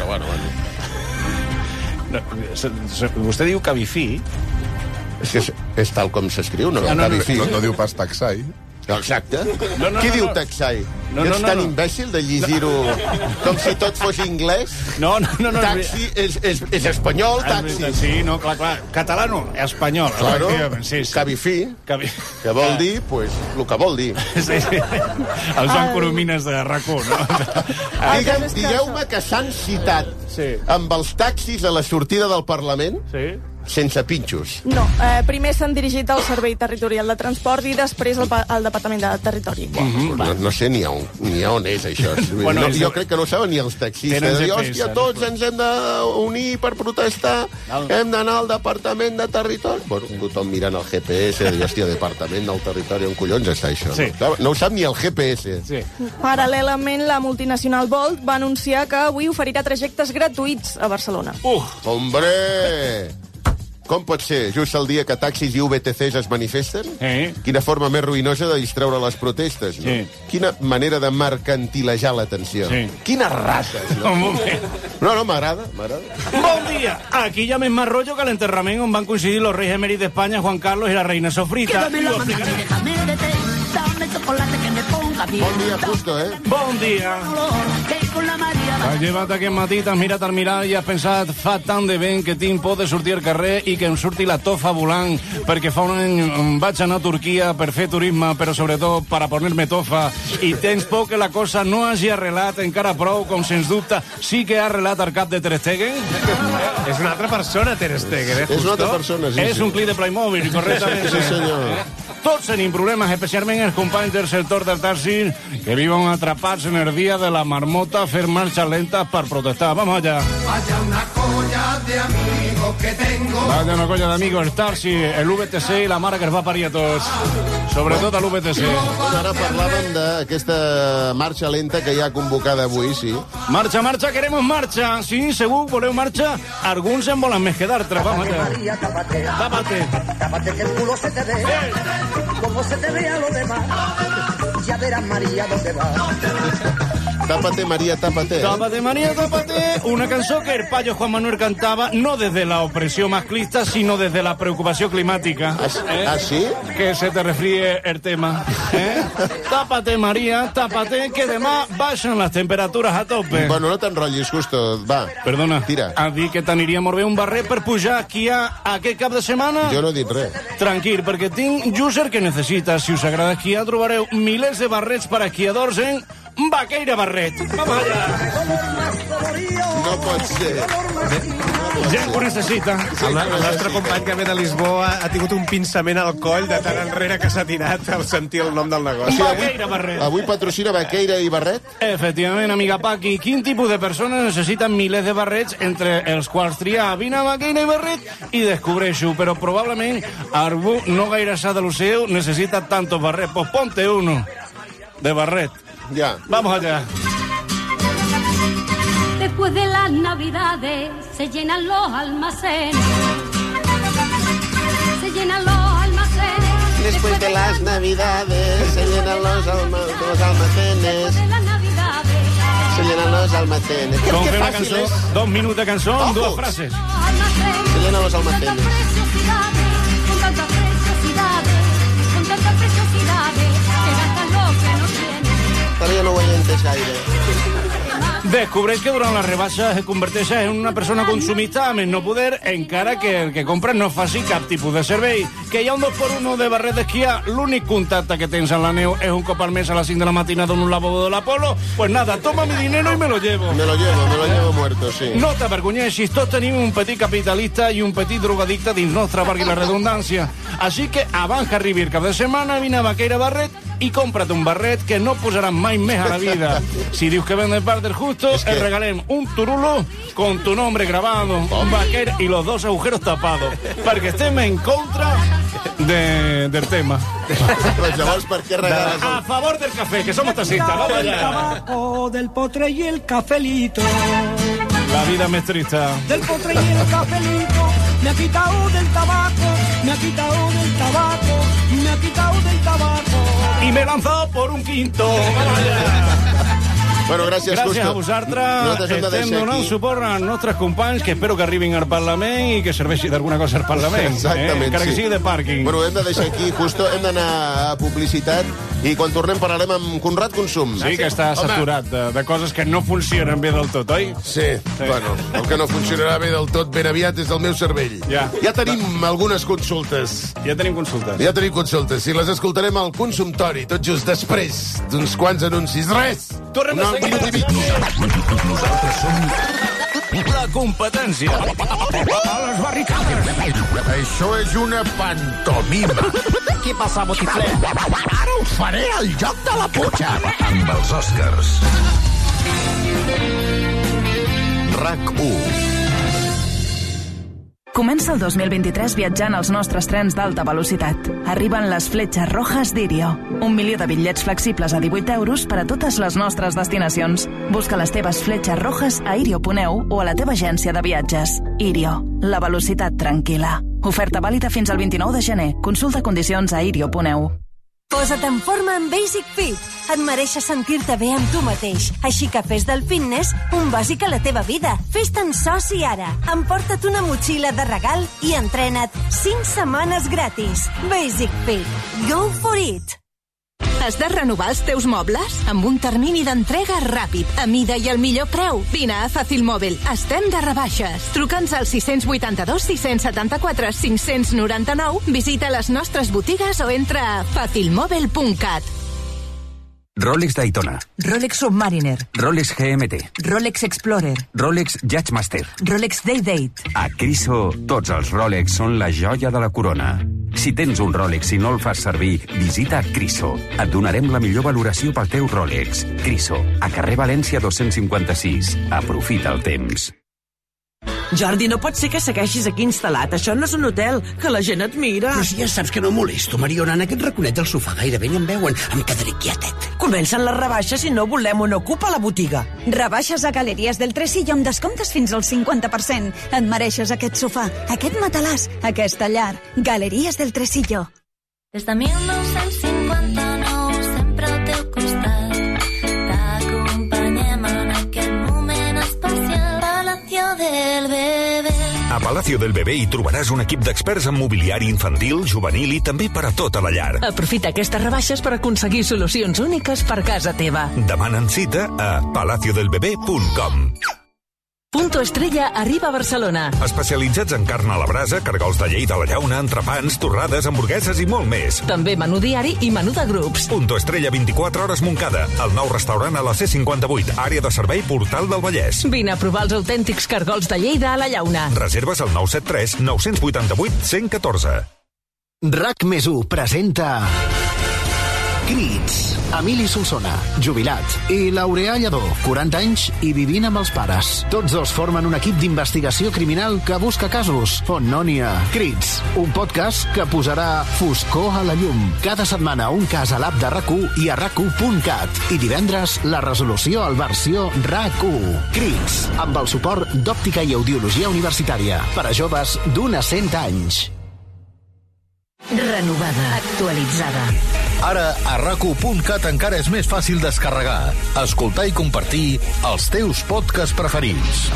Speaker 11: Vostè diu Cabify?
Speaker 3: És que és tal com s'escriu, no? Cabify.
Speaker 8: No diu pas Taxai.
Speaker 3: Exacte. Qui diu Taxai? Ets tan imbècil de llegir-ho com si tot fos anglès?
Speaker 11: No.
Speaker 3: Taxi és espanyol, taxi.
Speaker 11: Sí, no, clar. Català no, espanyol.
Speaker 3: Claro, Cabify, que vol dir, pues, el que vol dir.
Speaker 11: Sí. El Joan Coromines de RAC1, no?
Speaker 3: Digueu-me que s'han citat amb els taxis a la sortida del Parlament?
Speaker 11: Sí.
Speaker 3: Sense pinxos.
Speaker 1: No, primer s'han dirigit al Servei Territorial de Transport i després al Departament de Territori.
Speaker 3: No sé ni on és això. Jo crec que no saben ni els taxistes. Hòstia, tots ens hem d'unir per protestar, hem d'anar al Departament de Territori. Bueno, tothom mirant el GPS, hòstia, Departament del Territori, on collons està això? No ho sap ni el GPS.
Speaker 1: Paral·lelament, la multinacional Bolt va anunciar que avui oferirà trajectes gratuïts a Barcelona.
Speaker 3: Hombre! Com pot ser, just el dia que taxis i VTCs es manifesten? Quina forma més ruïnosa de distreure les protestes, no? Quina manera de mercantilejar l'atenció. Quines rates, no? No, m'agrada.
Speaker 7: Bon dia. Aquí ya más rollo que el enterramiento on van coincidir los reyes eméritos de España, Juan Carlos y la reina Sofrita.
Speaker 3: Bon dia, Justo,
Speaker 7: Bon dia. Has llevat aquest matí, t'has mirat al mirall i has pensat, fa tant de vent que tinc por de sortir al carrer i que em surti la tofa volant, perquè fa un any vaig anar a Turquia per fer turisme, però sobretot per a poner-me tofa, i tens por que la cosa no hagi arreglat encara prou, com sens dubte sí que ha arreglat el cap de Ter Stegen?
Speaker 6: És una altra persona, Ter Stegen,
Speaker 3: És una altra persona, sí.
Speaker 11: És un clip de Playmobil, correctament.
Speaker 3: Sí, senyor.
Speaker 11: Tots tenim problemes, especialment els companys del sector del taxi, que viuen atrapats en el dia de la marmota a fer marxes lentes per protestar. Vamos allá.
Speaker 17: Vaya una colla de amigos que tengo.
Speaker 11: Vaya una colla d'amigos, el taxi, el VTC i la mare que es va parir a tots. Sobretot a l'VTC.
Speaker 3: Ara parlàvem d'aquesta marxa lenta que hi ha convocada avui, sí.
Speaker 11: Marxa, marxa, queremos marxa. Sí, segur, voleu marxa? Alguns en volen més que d'altres. Vamos allá.
Speaker 17: Tápate. Tápate que el culo se te ve. Como se te ve a lo demás. Ya verás, María, dónde va.
Speaker 3: Tápate, María, tápate.
Speaker 11: Tápate, María, tápate. Una canción que el payo Juan Manuel cantaba no desde la opresión masclista, sino desde la preocupación climática.
Speaker 3: ¿Ah, sí?
Speaker 11: Que se te refríe el tema. Tápate, María, tápate, que demà baixen les temperatures a tope.
Speaker 3: Bueno, no t'enrotllis, Justo, va.
Speaker 11: Perdona,
Speaker 3: tira.
Speaker 11: Has dit que t'aniria molt bé un barret per pujar aquí aquest cap de setmana?
Speaker 3: Jo no he dit res.
Speaker 11: Tranquil, perquè tinc user que necessita. Si us agrada esquiar, trobareu milers de barrets per esquiadors en Vaqueira Barret. Vamos allá.
Speaker 3: No pot ser.
Speaker 11: Gent que ho necessita.
Speaker 6: El nostre company que ve de Lisboa ha tingut un pinçament al coll de tant enrere que s'ha tirat al sentir el nom del negoci.
Speaker 11: Vaqueira Barret.
Speaker 3: Avui patrocina Vaqueira i Barret?
Speaker 11: Efectivament, amiga Paqui. Quin tipus de persones necessiten milers de barrets, entre els quals triar? Vine a Vaqueira i Barret i descobreixo. Però probablement algú no gaire sa de lo seu necessita tantos barrets. Pues ponte uno de barret.
Speaker 3: Ya.
Speaker 11: Vamos allá.
Speaker 18: Después de las navidades se llenan los almacenes. Se llenan los almacenes.
Speaker 3: Después de las navidades se llenan los almacenes. Se llenan los almacenes.
Speaker 11: Com fer una cançó, 2 minuts de cançó, 2 frases.
Speaker 3: Se llenan los almacenes.
Speaker 18: Con tantas preciosidades, que gastan lo que no tienen.
Speaker 3: Però jo no ho he entès gaire.
Speaker 11: Descobreix que durant les rebaixes es converteix en una persona consumista amb el no poder, encara que el que compra no faci cap tipus de servei. Que hi ha un 2x1 de barret d'esquiar, l'únic contacte que tens en la neu és un cop al mes a les 5 de la matinada en un lavabo de l'Apolo, pues nada, toma mi dinero y me lo llevo.
Speaker 3: Me lo llevo muerto, sí.
Speaker 11: No t'avergonyeixis, tots tenim un petit capitalista i un petit drogadicte dins nostre, valgui la redundància. Així que abans que arribi el cap de setmana, vine a Vaqueira Barret i cómprate un barret que no posaran mai més a la vida. Si dius que ven de part del Justo, el regalem un turulo con tu nombre grabado, un vaquer y los 2 agujeros tapados, perquè estem en contra del tema.
Speaker 3: Pues llavors, per què regales?
Speaker 11: A favor del café, que somos taxistas. Vamos allá.
Speaker 17: Del tabaco, del potre y el cafelito.
Speaker 11: La vida me es triste.
Speaker 17: Del potre y el cafelito. Me ha quitado del tabaco, me ha quitado del tabaco, me ha quitado del tabaco.
Speaker 11: Y me he lanzado por un quinto.
Speaker 3: Bueno, gràcies, Justo.
Speaker 11: Gràcies a vosaltres. Estem donant suport als nostres companys, que espero que arribin al Parlament i que serveixi d'alguna cosa al Parlament.
Speaker 3: Exactament,
Speaker 11: encara que
Speaker 3: sí.
Speaker 11: sigui de pàrquing.
Speaker 3: Bueno, hem de deixar aquí, Justo, hem d'anar a publicitat i quan tornem parlarem amb Conrad Consum.
Speaker 11: Sí, que està saturat de coses que no funcionen bé del tot, oi?
Speaker 4: Sí. Bueno, el que no funcionarà bé del tot ben aviat és el meu cervell. Ja tenim algunes consultes.
Speaker 11: Ja tenim consultes.
Speaker 4: Ja tenim consultes. I les escoltarem al consumptori, tot just després d'uns quants anuncis. Res!
Speaker 11: Tornem de seguida.
Speaker 2: Nosaltres som
Speaker 11: la competència. A les barricades.
Speaker 4: Això és una pantomima.
Speaker 14: Què passa, botifler? Ara us faré el joc de la putxa.
Speaker 2: amb els Oscars. RAC1.
Speaker 13: Comença el 2023 viatjant als nostres trens d'alta velocitat. Arriben les fletxes rojas d'Irio. 1 milió de bitllets flexibles a 18 euros per a totes les nostres destinacions. Busca les teves fletxes rojas a irio.eu o a la teva agència de viatges. Irio, la velocitat tranquil·la. Oferta vàlida fins al 29 de gener. Consulta condicions a irio.eu.
Speaker 19: Posa't en forma amb Basic Fit. Et mereixes sentir-te bé amb tu mateix. Així que fes del fitness un bàsic a la teva vida. Fes-te'n soci ara. Emporta't una motxilla de regal i entrena't 5 setmanes gratis. Basic Fit. Go for it!
Speaker 20: Has de renovar els teus mobles? Amb un termini d'entrega ràpid, a mida i al millor preu. Vine a Fàcil Mòbil. Estem de rebaixes. Truca'ns al 682 674 599, visita les nostres botigues o entra a facilmòbil.cat.
Speaker 15: Rolex Daytona,
Speaker 21: Rolex Submariner,
Speaker 15: Rolex GMT,
Speaker 21: Rolex Explorer,
Speaker 15: Rolex Judgemaster.
Speaker 21: Rolex Day-Date.
Speaker 15: A Criso, tots els Rolex són la joia de la corona. Si tens un Rolex i no el fas servir, visita Criso. Et donarem la millor valoració pel teu Rolex. Criso, a carrer València 256. Aprofita el temps.
Speaker 9: Jordi, no pot ser que segueixis aquí instal·lat. Això no és un hotel, que la gent et mira.
Speaker 22: Però si ja saps que no molesto, Mariona, en aquest raconet del sofà gairebé ni em veuen. Em quedaré quietet.
Speaker 9: Comencen les rebaixes i no volem un ocupa la botiga.
Speaker 23: Rebaixes a Galeries del Tresillo amb descomptes fins al 50%. Et mereixes aquest sofà, aquest matalàs, aquesta llar. Galeries del Tresillo.
Speaker 24: Des de 1959, sempre al teu costat. T'acompanyem en aquest moment especial. Palacio del Bebé.
Speaker 25: A Palacio del Bebé hi trobaràs un equip d'experts en mobiliari infantil, juvenil i també per a tota la llar.
Speaker 9: Aprofita aquestes rebaixes per aconseguir solucions úniques per casa teva.
Speaker 25: Demanen cita a palaciodelbebé.com.
Speaker 9: Punto Estrella arriba a Barcelona.
Speaker 25: Especialitzats en carn a la brasa, cargols de Lleida a la llauna, entrepans, torrades, hamburgueses i molt més.
Speaker 9: També menú diari i menú de grups.
Speaker 25: Punto Estrella 24 hores Montcada. El nou restaurant a la C58, àrea de servei Portal del Vallès.
Speaker 9: Vine a provar els autèntics cargols de Lleida a la llauna.
Speaker 25: Reserves al 973 988 114.
Speaker 26: RAC+1 presenta Crits. Emili Solsona, jubilat, i Laureà Lledó, 40 anys i vivint amb els pares. Tots dos formen un equip d'investigació criminal que busca casos on no n'hi ha. Crits, un podcast que posarà foscor a la llum. Cada setmana un cas a l'app de RAC1 i a RAC1.cat. I divendres la resolució al versió RAC1. Crits, amb el suport d'Òptica i Audiologia Universitària. Per a joves d'un a 100 anys.
Speaker 9: Renovada, actualitzada.
Speaker 27: Ara, a RAC1.cat encara és més fàcil descarregar, escoltar i compartir els teus podcasts preferits.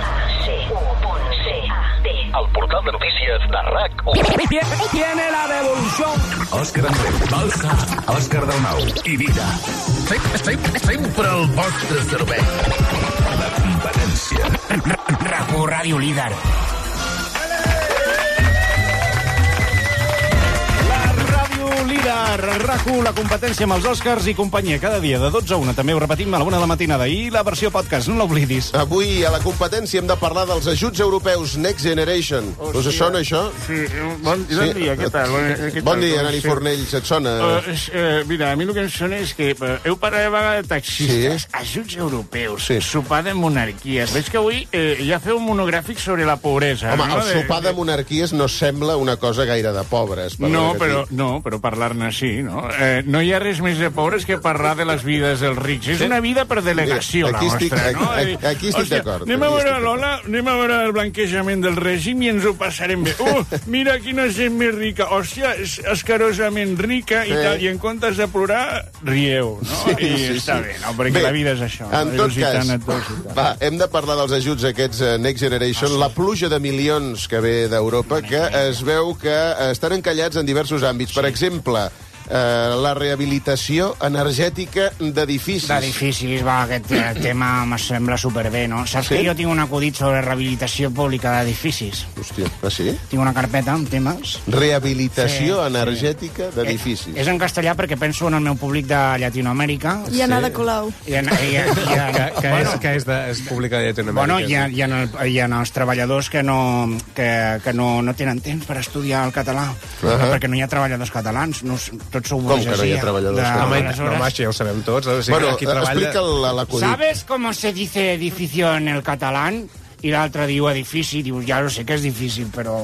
Speaker 25: El portal de notícies de RAC1.
Speaker 17: Viene la revolución.
Speaker 2: Òscar Andreu, Balsa, Òscar Dalmau i Vida.
Speaker 27: Sempre el vostre servei.
Speaker 2: La competència.
Speaker 10: RAC1 Ràdio Líder.
Speaker 11: Líder, RAC1, la competència amb els Oscars i companyia. Cada dia de 12 a 1, també ho repetim a la 1 de la matinada. I la versió podcast, no l'oblidis.
Speaker 3: Avui, a la competència, hem de parlar dels ajuts europeus Next Generation. Us sona, això?
Speaker 11: Sí, bon dia, què tal?
Speaker 3: Bon dia, Nani Fornells, et sona?
Speaker 11: Mira, a mi el que em sona és que heu parlat de vegades de taxistes, ajuts europeus, sopar de monarquies. Veig que avui ja feu un monogràfic sobre la pobresa.
Speaker 3: Home, el sopar de monarquies no sembla una cosa gaire de pobres.
Speaker 11: No, però parlar-ne així, no? No hi ha res més de pobres que parlar de les vides dels rics. És una vida per delegació, la nostra, no?
Speaker 3: Aquí estic d'acord.
Speaker 11: Anem a veure, Lola, anem a veure el blanquejament del règim i ens ho passarem bé. Mira quina gent més rica. Hòstia, és escarosament rica i tal, i en comptes de plorar, rieu, no? I està bé, no? Perquè la vida és això.
Speaker 3: En tot cas, va, hem de parlar dels ajuts aquests Next Generation, la pluja de milions que ve d'Europa, que es veu que estan encallats en diversos àmbits. Per exemple, la rehabilitació energètica d'edificis.
Speaker 10: D'edificis, va, aquest tema me sembla superbé, no? Saps que jo tinc un acudit sobre rehabilitació pública d'edificis?
Speaker 3: Hòstia, sí?
Speaker 10: Tinc una carpeta amb temes.
Speaker 3: Rehabilitació energètica d'edificis.
Speaker 10: És en castellà perquè penso en el meu públic de Llatinoamèrica.
Speaker 1: I anar de Colau.
Speaker 6: Que és públic de Llatinoamèrica.
Speaker 10: Bueno, hi ha els treballadors que no tenen temps per estudiar el català, perquè no hi ha treballadors catalans, tots sou
Speaker 3: com que no hi ha treballadors?
Speaker 6: No, ja ho sabem tots.
Speaker 3: Bueno, explica l'acudit.
Speaker 10: ¿Sabes cómo se dice edificio en el catalán? I l'altre diu edifici, diu, ja lo sé que és difícil, però...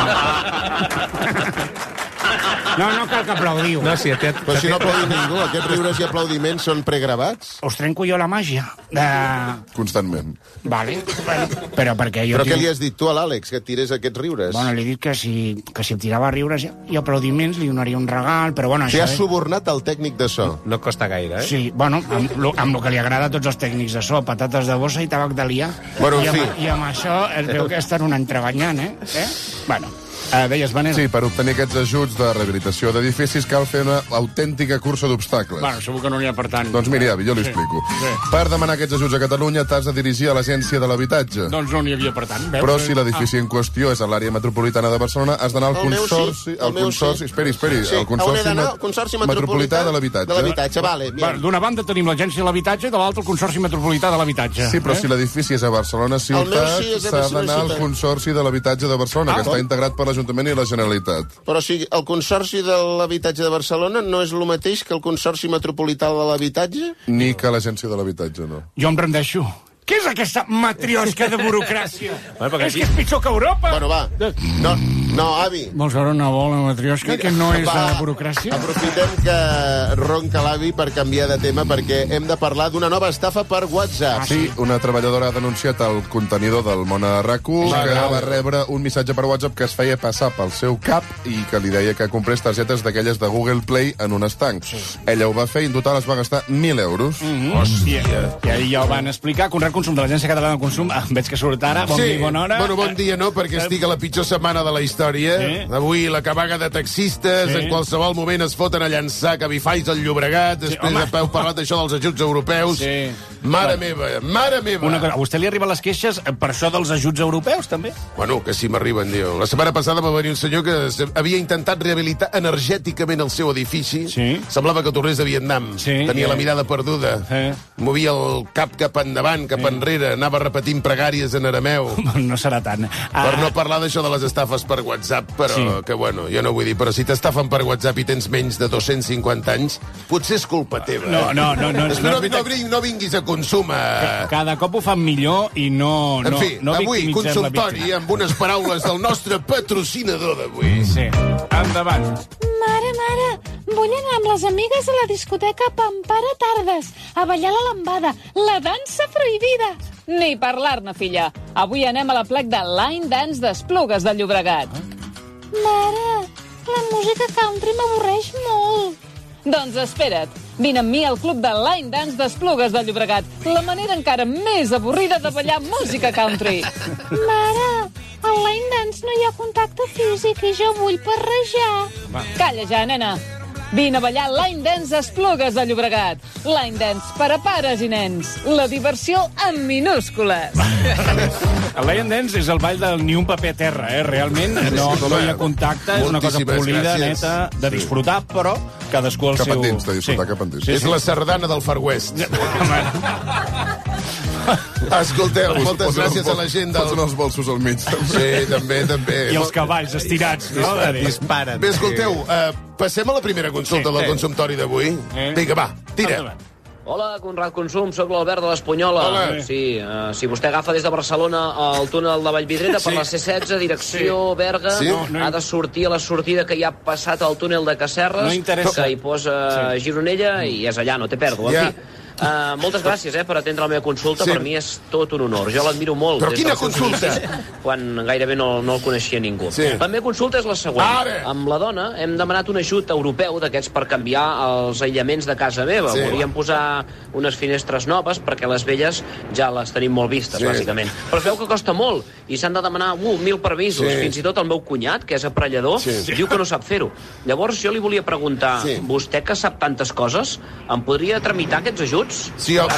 Speaker 10: No cal que aplaudiu.
Speaker 3: No, però si no aplaudim ningú, aquests riures i aplaudiments són pregravats?
Speaker 10: Us trenco jo la màgia.
Speaker 8: Constantment.
Speaker 10: Vale, però perquè jo...
Speaker 3: Però què li has dit tu a l'Àlex, que et tirés aquests riures?
Speaker 10: Bueno, li he dit que si em tirava riures i aplaudiments li donaria un regal, però bueno...
Speaker 3: Si has subornat el tècnic de so.
Speaker 6: No costa gaire, eh?
Speaker 10: Sí, bueno, amb el que li agrada a tots els tècnics de so, patates de bossa i tabac de liar.
Speaker 3: Bueno, en fi.
Speaker 10: I amb això es veu que estan un entrebanyant, eh? Bueno... Deies, Manel?
Speaker 8: Sí, per obtenir aquests ajuts de rehabilitació d'edificis cal fer una autèntica cursa d'obstacles.
Speaker 11: Bueno, segur que no n'hi ha per tant.
Speaker 8: Doncs miri, avi, jo li explico. Sí. Per demanar aquests ajuts a Catalunya t'has de dirigir a l'Agència de l'Habitatge.
Speaker 11: Doncs no n'hi havia per tant.
Speaker 8: Però si l'edifici en qüestió és a l'àrea metropolitana de Barcelona, has d'anar al Consorci... Esperi.
Speaker 3: El Consorci Metropolità
Speaker 8: de l'Habitatge.
Speaker 3: De l'Habitatge, vale.
Speaker 11: D'una banda tenim l'Agència de l'Habitatge i de l'altra el Consorci Metropolità de l'Habitatge.
Speaker 8: Sí, però si l'edifici és a Barcelona ciutat, s'ha d'anar al Consorci de l'Habitatge de Barcelona, que està integrat per l'Ajuntament i la Generalitat.
Speaker 3: Però o sigui, el Consorci de l'Habitatge de Barcelona no és el mateix que el Consorci Metropolità de l'Habitatge?
Speaker 8: Ni que l'Agència de l'Habitatge, no.
Speaker 11: Jo em rendeixo. Què és aquesta matriosca de burocràcia? És que és pitjor que Europa.
Speaker 3: Bueno, va. No, avi.
Speaker 11: Vols veure una bola matriosca que no és burocràcia?
Speaker 3: Aprofitem que ronca l'avi per canviar de tema, perquè hem de parlar d'una nova estafa per WhatsApp.
Speaker 8: Sí, una treballadora ha denunciat el contenidor del Mona RAC1 que va rebre un missatge per WhatsApp que es feia passar pel seu cap i que li deia que comprés targetes d'aquelles de Google Play en un estanc. Ella ho va fer i en total es va gastar 1.000 euros.
Speaker 11: Hòstia. I ahir ja ho van explicar. Conrad Consum, de l'Agència Catalana de Consum. Veig que surt ara. Bon dia, bona hora.
Speaker 4: Bueno, bon dia no, perquè estic a la pitjor setmana de la història. Avui la cabaga de taxistes, en qualsevol moment es foten a llançar cabifalls al Llobregat, després heu parlat d'això dels ajuts europeus. Mare meva, mare meva.
Speaker 11: Una cosa, a vostè li arriben les queixes per això dels ajuts europeus, també?
Speaker 4: Bueno, que sí m'arriben, diu. La setmana passada va venir un senyor que havia intentat rehabilitar energèticament el seu edifici. Semblava que tornés de Vietnam. Tenia la mirada perduda. Movia el cap cap endavant, cap enrere, anava repetint pregàries en arameu.
Speaker 11: No serà tant.
Speaker 4: Per no parlar d'això de les estafes per WhatsApp, però que bueno, jo no vull dir, però si t'estafen per WhatsApp i tens menys de 250 anys, potser és culpa teva. No vinguis a Consum a...
Speaker 11: Cada cop ho fan millor i no...
Speaker 4: En fi, avui, consultori amb unes paraules del nostre patrocinador d'avui.
Speaker 11: Sí, endavant.
Speaker 5: Mare, vull anar amb les amigues a la discoteca Pampara Tardes, a ballar la lambada, la dansa prohibida.
Speaker 7: Ni parlar-ne, filla. Avui anem a la plec de Line Dance d'Esplugues de Llobregat.
Speaker 5: Mare, la música country m'avorreix molt.
Speaker 7: Doncs espera't. Vine amb mi al club de Line Dance d'Esplugues de Llobregat, la manera encara més avorrida de ballar música country.
Speaker 5: Mare, al Line Dance no hi ha contacte físic i jo vull parrejar.
Speaker 7: Calla ja, nena. Vine a ballar Line Dance d'Esplugues de Llobregat. Line Dance per a pares i nens. La diversió en minúscules.
Speaker 11: El Line Dance és el ball del ni un paper a terra, realment. No hi ha contacte, és una cosa polida, neta, de disfrutar, però cadascú el seu...
Speaker 8: Cap endins, de disfrutar cap endins.
Speaker 4: És la sardana del Far West. Escolteu, moltes gràcies a la gent del...
Speaker 8: Posen els bolsos al mig.
Speaker 4: Sí, també.
Speaker 11: I els cavalls estirats, no?
Speaker 6: Disparen.
Speaker 4: Bé, escolteu, passem a la primera consulta del consumptori d'avui. Vinga, va, tira.
Speaker 12: Hola, Conrad Consum, sóc l'Albert de l'Espunyola. Sí, si vostè agafa des de Barcelona el túnel de Vallvidrera per la C16, direcció Berga, ha de sortir a la sortida que hi ha passat al túnel de Casserres, que hi posa Gironella i és allà, no té pèrdua. En fi, moltes gràcies per atendre la meva consulta. Per mi és tot un honor. Jo l'admiro molt.
Speaker 4: Però quina consulta?
Speaker 12: Quan gairebé no el coneixia ningú. La meva consulta és la següent. Amb la dona hem demanat un ajut europeu d'aquests per canviar els aïllaments de casa meva. Volíem posar unes finestres noves perquè les velles ja les tenim molt vistes, bàsicament. Però veu que costa molt i s'han de demanar 1.000 permisos. Fins i tot el meu cunyat, que és aparellador, diu que no sap fer-ho. Llavors jo li volia preguntar, vostè que sap tantes coses, em podria tramitar aquests ajuts?
Speaker 4: Sí, home.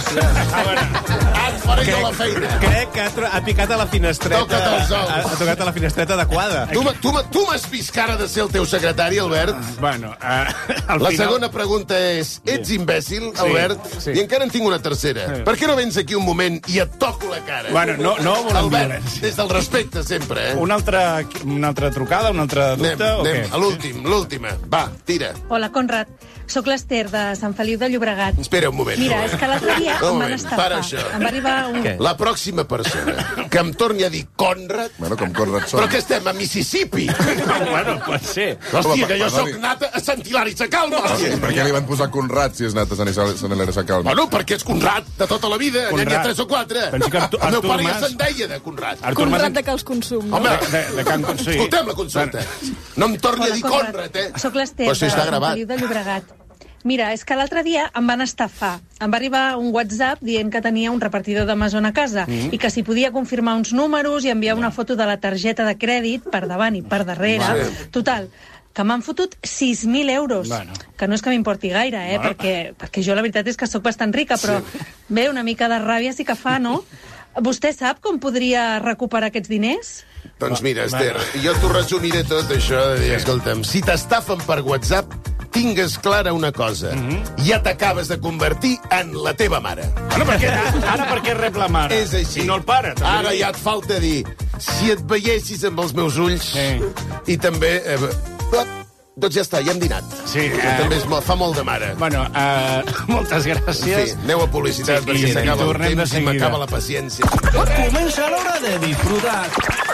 Speaker 4: Et faré jo la feina.
Speaker 6: Crec que ha picat a la finestreta.
Speaker 4: Toca't els ous.
Speaker 6: Ha tocat a la finestreta adequada.
Speaker 4: Tu m'has vist cara de ser el teu secretari, Albert?
Speaker 11: Bueno,
Speaker 4: la segona pregunta és, ets imbècil, Albert? I encara en tinc una tercera. Per què no vens aquí un moment i et toco la cara?
Speaker 11: Bueno, no volem
Speaker 4: Albert, des del respecte sempre,
Speaker 11: Una altra trucada, un altre dubte?
Speaker 4: Anem, a l'última. Va, tira.
Speaker 14: Hola, Conrad. Soc l'Ester, de Sant Feliu de Llobregat.
Speaker 4: Espera un moment.
Speaker 14: Mira, és que l'altre dia em van estafar.
Speaker 4: Para això.
Speaker 14: Em va arribar un...
Speaker 4: La pròxima persona que em torni a dir Conrad...
Speaker 8: Bueno, com Conrad
Speaker 4: Però que estem a Mississippi.
Speaker 11: Bueno, pot ser.
Speaker 4: Hòstia, que jo sóc nata a Sant Hilari Sacalma.
Speaker 8: Per què li van posar Conrad si és nata a Sant Hilari Sacalma?
Speaker 4: Bueno, perquè és Conrad de tota la vida. N'hi ha 3 o 4. El meu pare ja se'n deia de Conrad.
Speaker 1: Conrad de Cals Consum.
Speaker 4: Home, escoltem la consulta. No em torni a dir Conrad,
Speaker 14: Soc l'Ester, de Sant Feliu de Llobregat. Mira, és que l'altre dia em van estafar. Em va arribar un WhatsApp dient que tenia un repartidor d'Amazon a casa i que si podia confirmar uns números i enviar una foto de la targeta de crèdit per davant i per darrere. Total, que m'han fotut 6.000 euros. Que no és que m'importi gaire, perquè jo la veritat és que sóc bastant rica, però bé, una mica de ràbia sí que fa, no? Vostè sap com podria recuperar aquests diners?
Speaker 4: Doncs mira, Esther, jo t'ho resumiré tot això de dir, escolta'm, si t'estafen per WhatsApp, tingues clara una cosa. Ja t'acabes de convertir en la teva mare.
Speaker 11: Ara per què rep la mare?
Speaker 4: És així.
Speaker 11: I no el pare.
Speaker 4: Ara ja et falta dir, si et veiessis amb els meus ulls, i també... Doncs ja està, ja hem dinat.
Speaker 11: Sí.
Speaker 4: També fa molt de mare.
Speaker 11: Bueno, moltes gràcies.
Speaker 4: En fi, aneu a publicitat, perquè s'acaba el temps i m'acaba la paciència.
Speaker 17: Comença l'hora de disfrutar.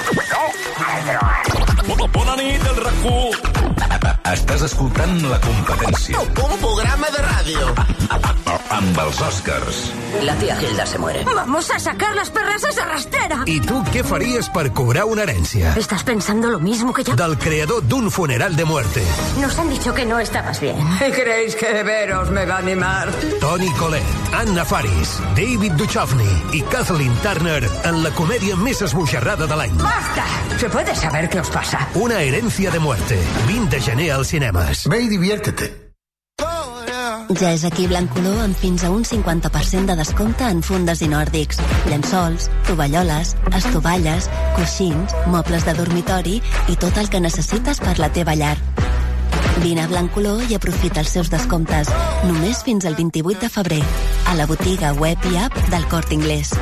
Speaker 25: Bona nit, el RAC1. Estàs escoltant La Competència.
Speaker 13: Un programa de ràdio.
Speaker 25: Amb els Oscars.
Speaker 13: La tía Hilda se muere.
Speaker 24: Vamos a sacar las perras a esa rastrera.
Speaker 27: ¿Y tú qué farías para cobrar una herencia?
Speaker 24: ¿Estás pensando lo mismo que yo?
Speaker 27: Del creador d'un funeral de muerte.
Speaker 24: Nos han dicho que no estabas bien.
Speaker 13: ¿Creéis que de veros me va a animar?
Speaker 27: Toni Collette, Anna Faris, David Duchovny i Kathleen Turner en la comèdia més esbojarrada de l'any.
Speaker 13: ¡Basta! ¿Se puede saber qué os pasa?
Speaker 27: Una herencia de muerte. 20 de gener als cinemes.
Speaker 26: Ve i diviértete.
Speaker 15: Ja és aquí Blancolor amb fins a un 50% de descompte en fundes i nòrdics, llençols, tovalloles, estovalles, coixins, mobles de dormitori i tot el que necessites per la teva llar. Vine a Blancolor i aprofita els seus descomptes només fins al 28 de febrer a la botiga web i app del Corte Inglés.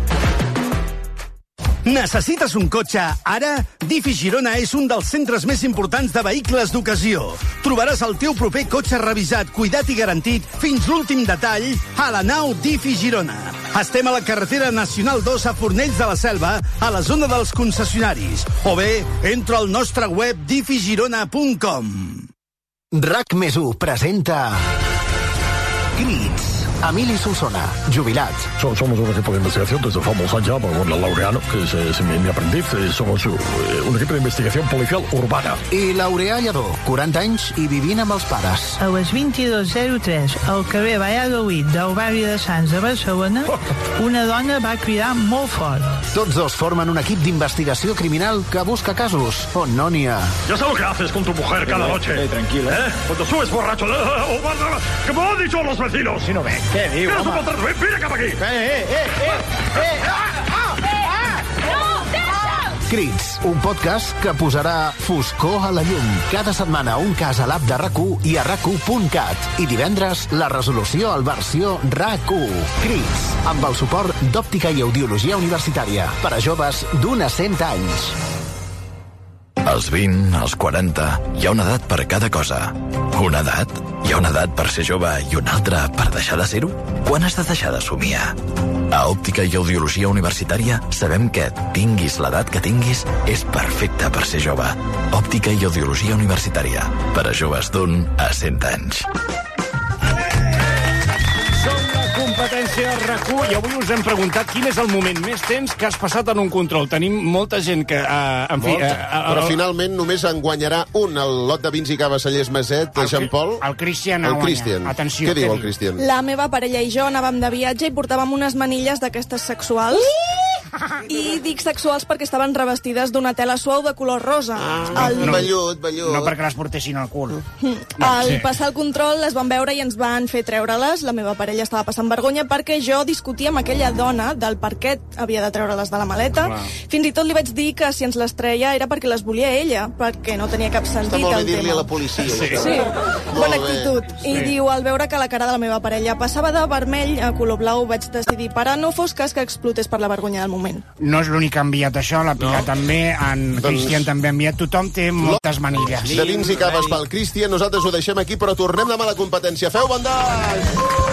Speaker 16: Necessites un cotxe ara? Difi Girona és un dels centres més importants de vehicles d'ocasió. Trobaràs el teu proper cotxe revisat, cuidat i garantit fins l'últim detall a la nau Difi Girona. Estem a la carretera Nacional 2 a Fornells de la Selva, a la zona dels concessionaris. O bé, entra al nostre web difigirona.com.
Speaker 26: RAC+1 presenta Crits. Emili Solsona, jubilat.
Speaker 18: Somos un equipo de investigación desde famosos años, con el Laureano, que es mi aprendiz. Somos un equipo de investigación policial urbana.
Speaker 26: I Laureà Lledó, 40 anys i vivint amb els pares.
Speaker 19: A les 22:03, al carrer Valladolid del barri de Sants de Barcelona, una dona va cridar molt fort.
Speaker 26: Tots dos formen un equip d'investigació criminal que busca casos on no n'hi ha.
Speaker 18: Ya sabes lo que haces con tu mujer cada noche. Tranquilo. Cuando subes borracho. ¿Qué me han dicho los vecinos?
Speaker 11: Si no ve. Què diu,
Speaker 18: home?
Speaker 11: home?
Speaker 18: Vine cap aquí!
Speaker 26: Crits, un podcast que posarà foscor a la llum. Cada setmana un cas a l'app de RAC1 i a RAC1.cat. I divendres la resolució al versió RAC1. Crits, amb el suport d'Òptica i Audiologia Universitària. Per a joves d'un a 100 anys.
Speaker 27: Als 20, als 40, hi ha una edat per cada cosa. Una edat? Hi ha una edat per ser jove i una altra per deixar de ser-ho? Quan has de deixar de somiar? A Òptica i Audiologia Universitària sabem que, tinguis l'edat que tinguis, és perfecte per ser jove. Òptica i Audiologia Universitària. Per a joves d'un a 100 anys.
Speaker 11: Competència RAC1 i avui us hem preguntat quin és el moment més tens que has passat en un control. Tenim molta gent que... en fi,
Speaker 3: però finalment només en guanyarà un, el lot de vins i cava Cellers Maset, de Jean-Paul.
Speaker 10: El Cristian ha guanyat. Atenció.
Speaker 3: Què diu el Cristian?
Speaker 1: La meva parella i jo anàvem de viatge i portàvem unes manilles d'aquestes sexuals. I dic sexuals perquè estaven revestides d'una tela suau de color rosa.
Speaker 3: Vellut.
Speaker 10: No perquè les portessin al cul.
Speaker 1: Al passar el control les van veure i ens van fer treure-les. La meva parella estava passant vergonya perquè jo discutia amb aquella dona del per què havia de treure-les de la maleta. Fins i tot li vaig dir que si ens les treia era perquè les volia ella, perquè no tenia cap sentit el tema.
Speaker 3: Està molt bé dir-li a la policia.
Speaker 1: Sí. Bona actitud. I diu, al veure que la cara de la meva parella passava de vermell a color blau, vaig decidir parar, no fos cas que explotés per la vergonya del moment.
Speaker 10: No és l'únic que ha enviat això, la Pilar també, en Cristian també ha enviat, tothom té moltes manilles.
Speaker 3: De vins i caves pel Cristian, nosaltres ho deixem aquí, però tornem demà a la competència. Feu bon dia!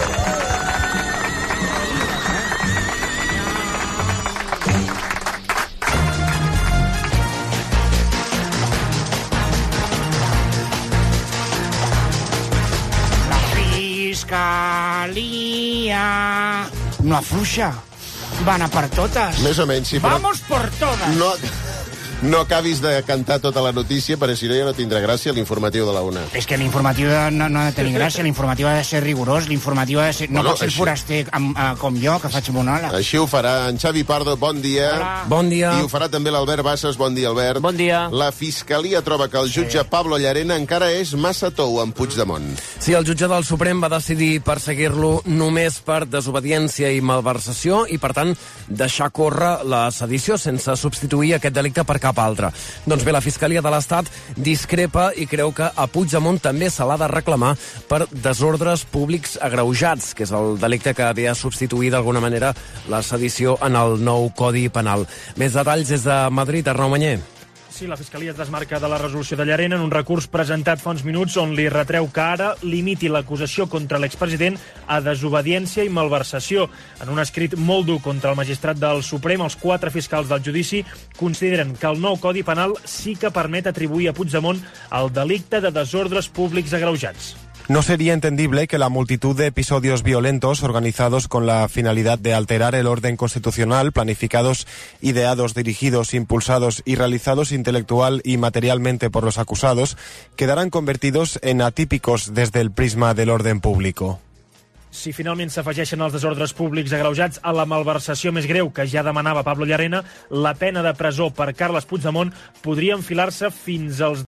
Speaker 10: Fiscalia no afluixa. Van a per totes.
Speaker 3: Més o menys, sí, però...
Speaker 10: Vamos por todas.
Speaker 3: No acabis de cantar tota la notícia, perquè si no ja no tindrà gràcia l'informatiu de la una.
Speaker 10: És que l'informatiu no ha de tenir gràcia, l'informatiu ha de ser rigorós, l'informatiu ha de ser... No pot ser foraster com jo, que faig monòleg.
Speaker 3: Així ho farà en Xavi Pardo, bon dia.
Speaker 10: Hola.
Speaker 20: Bon dia.
Speaker 3: I ho farà també l'Albert Bassas, bon dia, Albert.
Speaker 20: Bon dia.
Speaker 3: La Fiscalia troba que el jutge Pablo Llarena encara és massa tou amb Puigdemont.
Speaker 20: Sí, el jutge del Suprem va decidir perseguir-lo només per desobediència i malversació i, per tant, deixar córrer la sedició sense substituir aquest delicte per cap cap altre. Doncs bé, la Fiscalia de l'Estat discrepa i creu que a Puigdemont també se l'ha de reclamar per desordres públics agreujats, que és el delicte que ve a substituir d'alguna manera la sedició en el nou Codi Penal. Més detalls des de Madrid, Arnau Manyer.
Speaker 2: Sí, la Fiscalia es desmarca de la resolució de Llarena en un recurs presentat fa uns minuts on li retreu que ara limiti l'acusació contra l'expresident a desobediència i malversació. En un escrit molt dur contra el magistrat del Suprem, els 4 fiscals del judici consideren que el nou Codi Penal sí que permet atribuir a Puigdemont el delicte de desordres públics agreujats.
Speaker 5: No sería entendible que la multitud de episodios violentos organizados con la finalidad de alterar el orden constitucional, planificados, ideados, dirigidos, impulsados y realizados intelectual y materialmente por los acusados, quedaran convertidos en atípicos desde el prisma del orden público.
Speaker 2: Si finalment s'afegeixen els desordres públics agreujats a la malversació més greu que ja demanava Pablo Llarena, la pena de presó per Carles Puigdemont podria enfilar-se fins als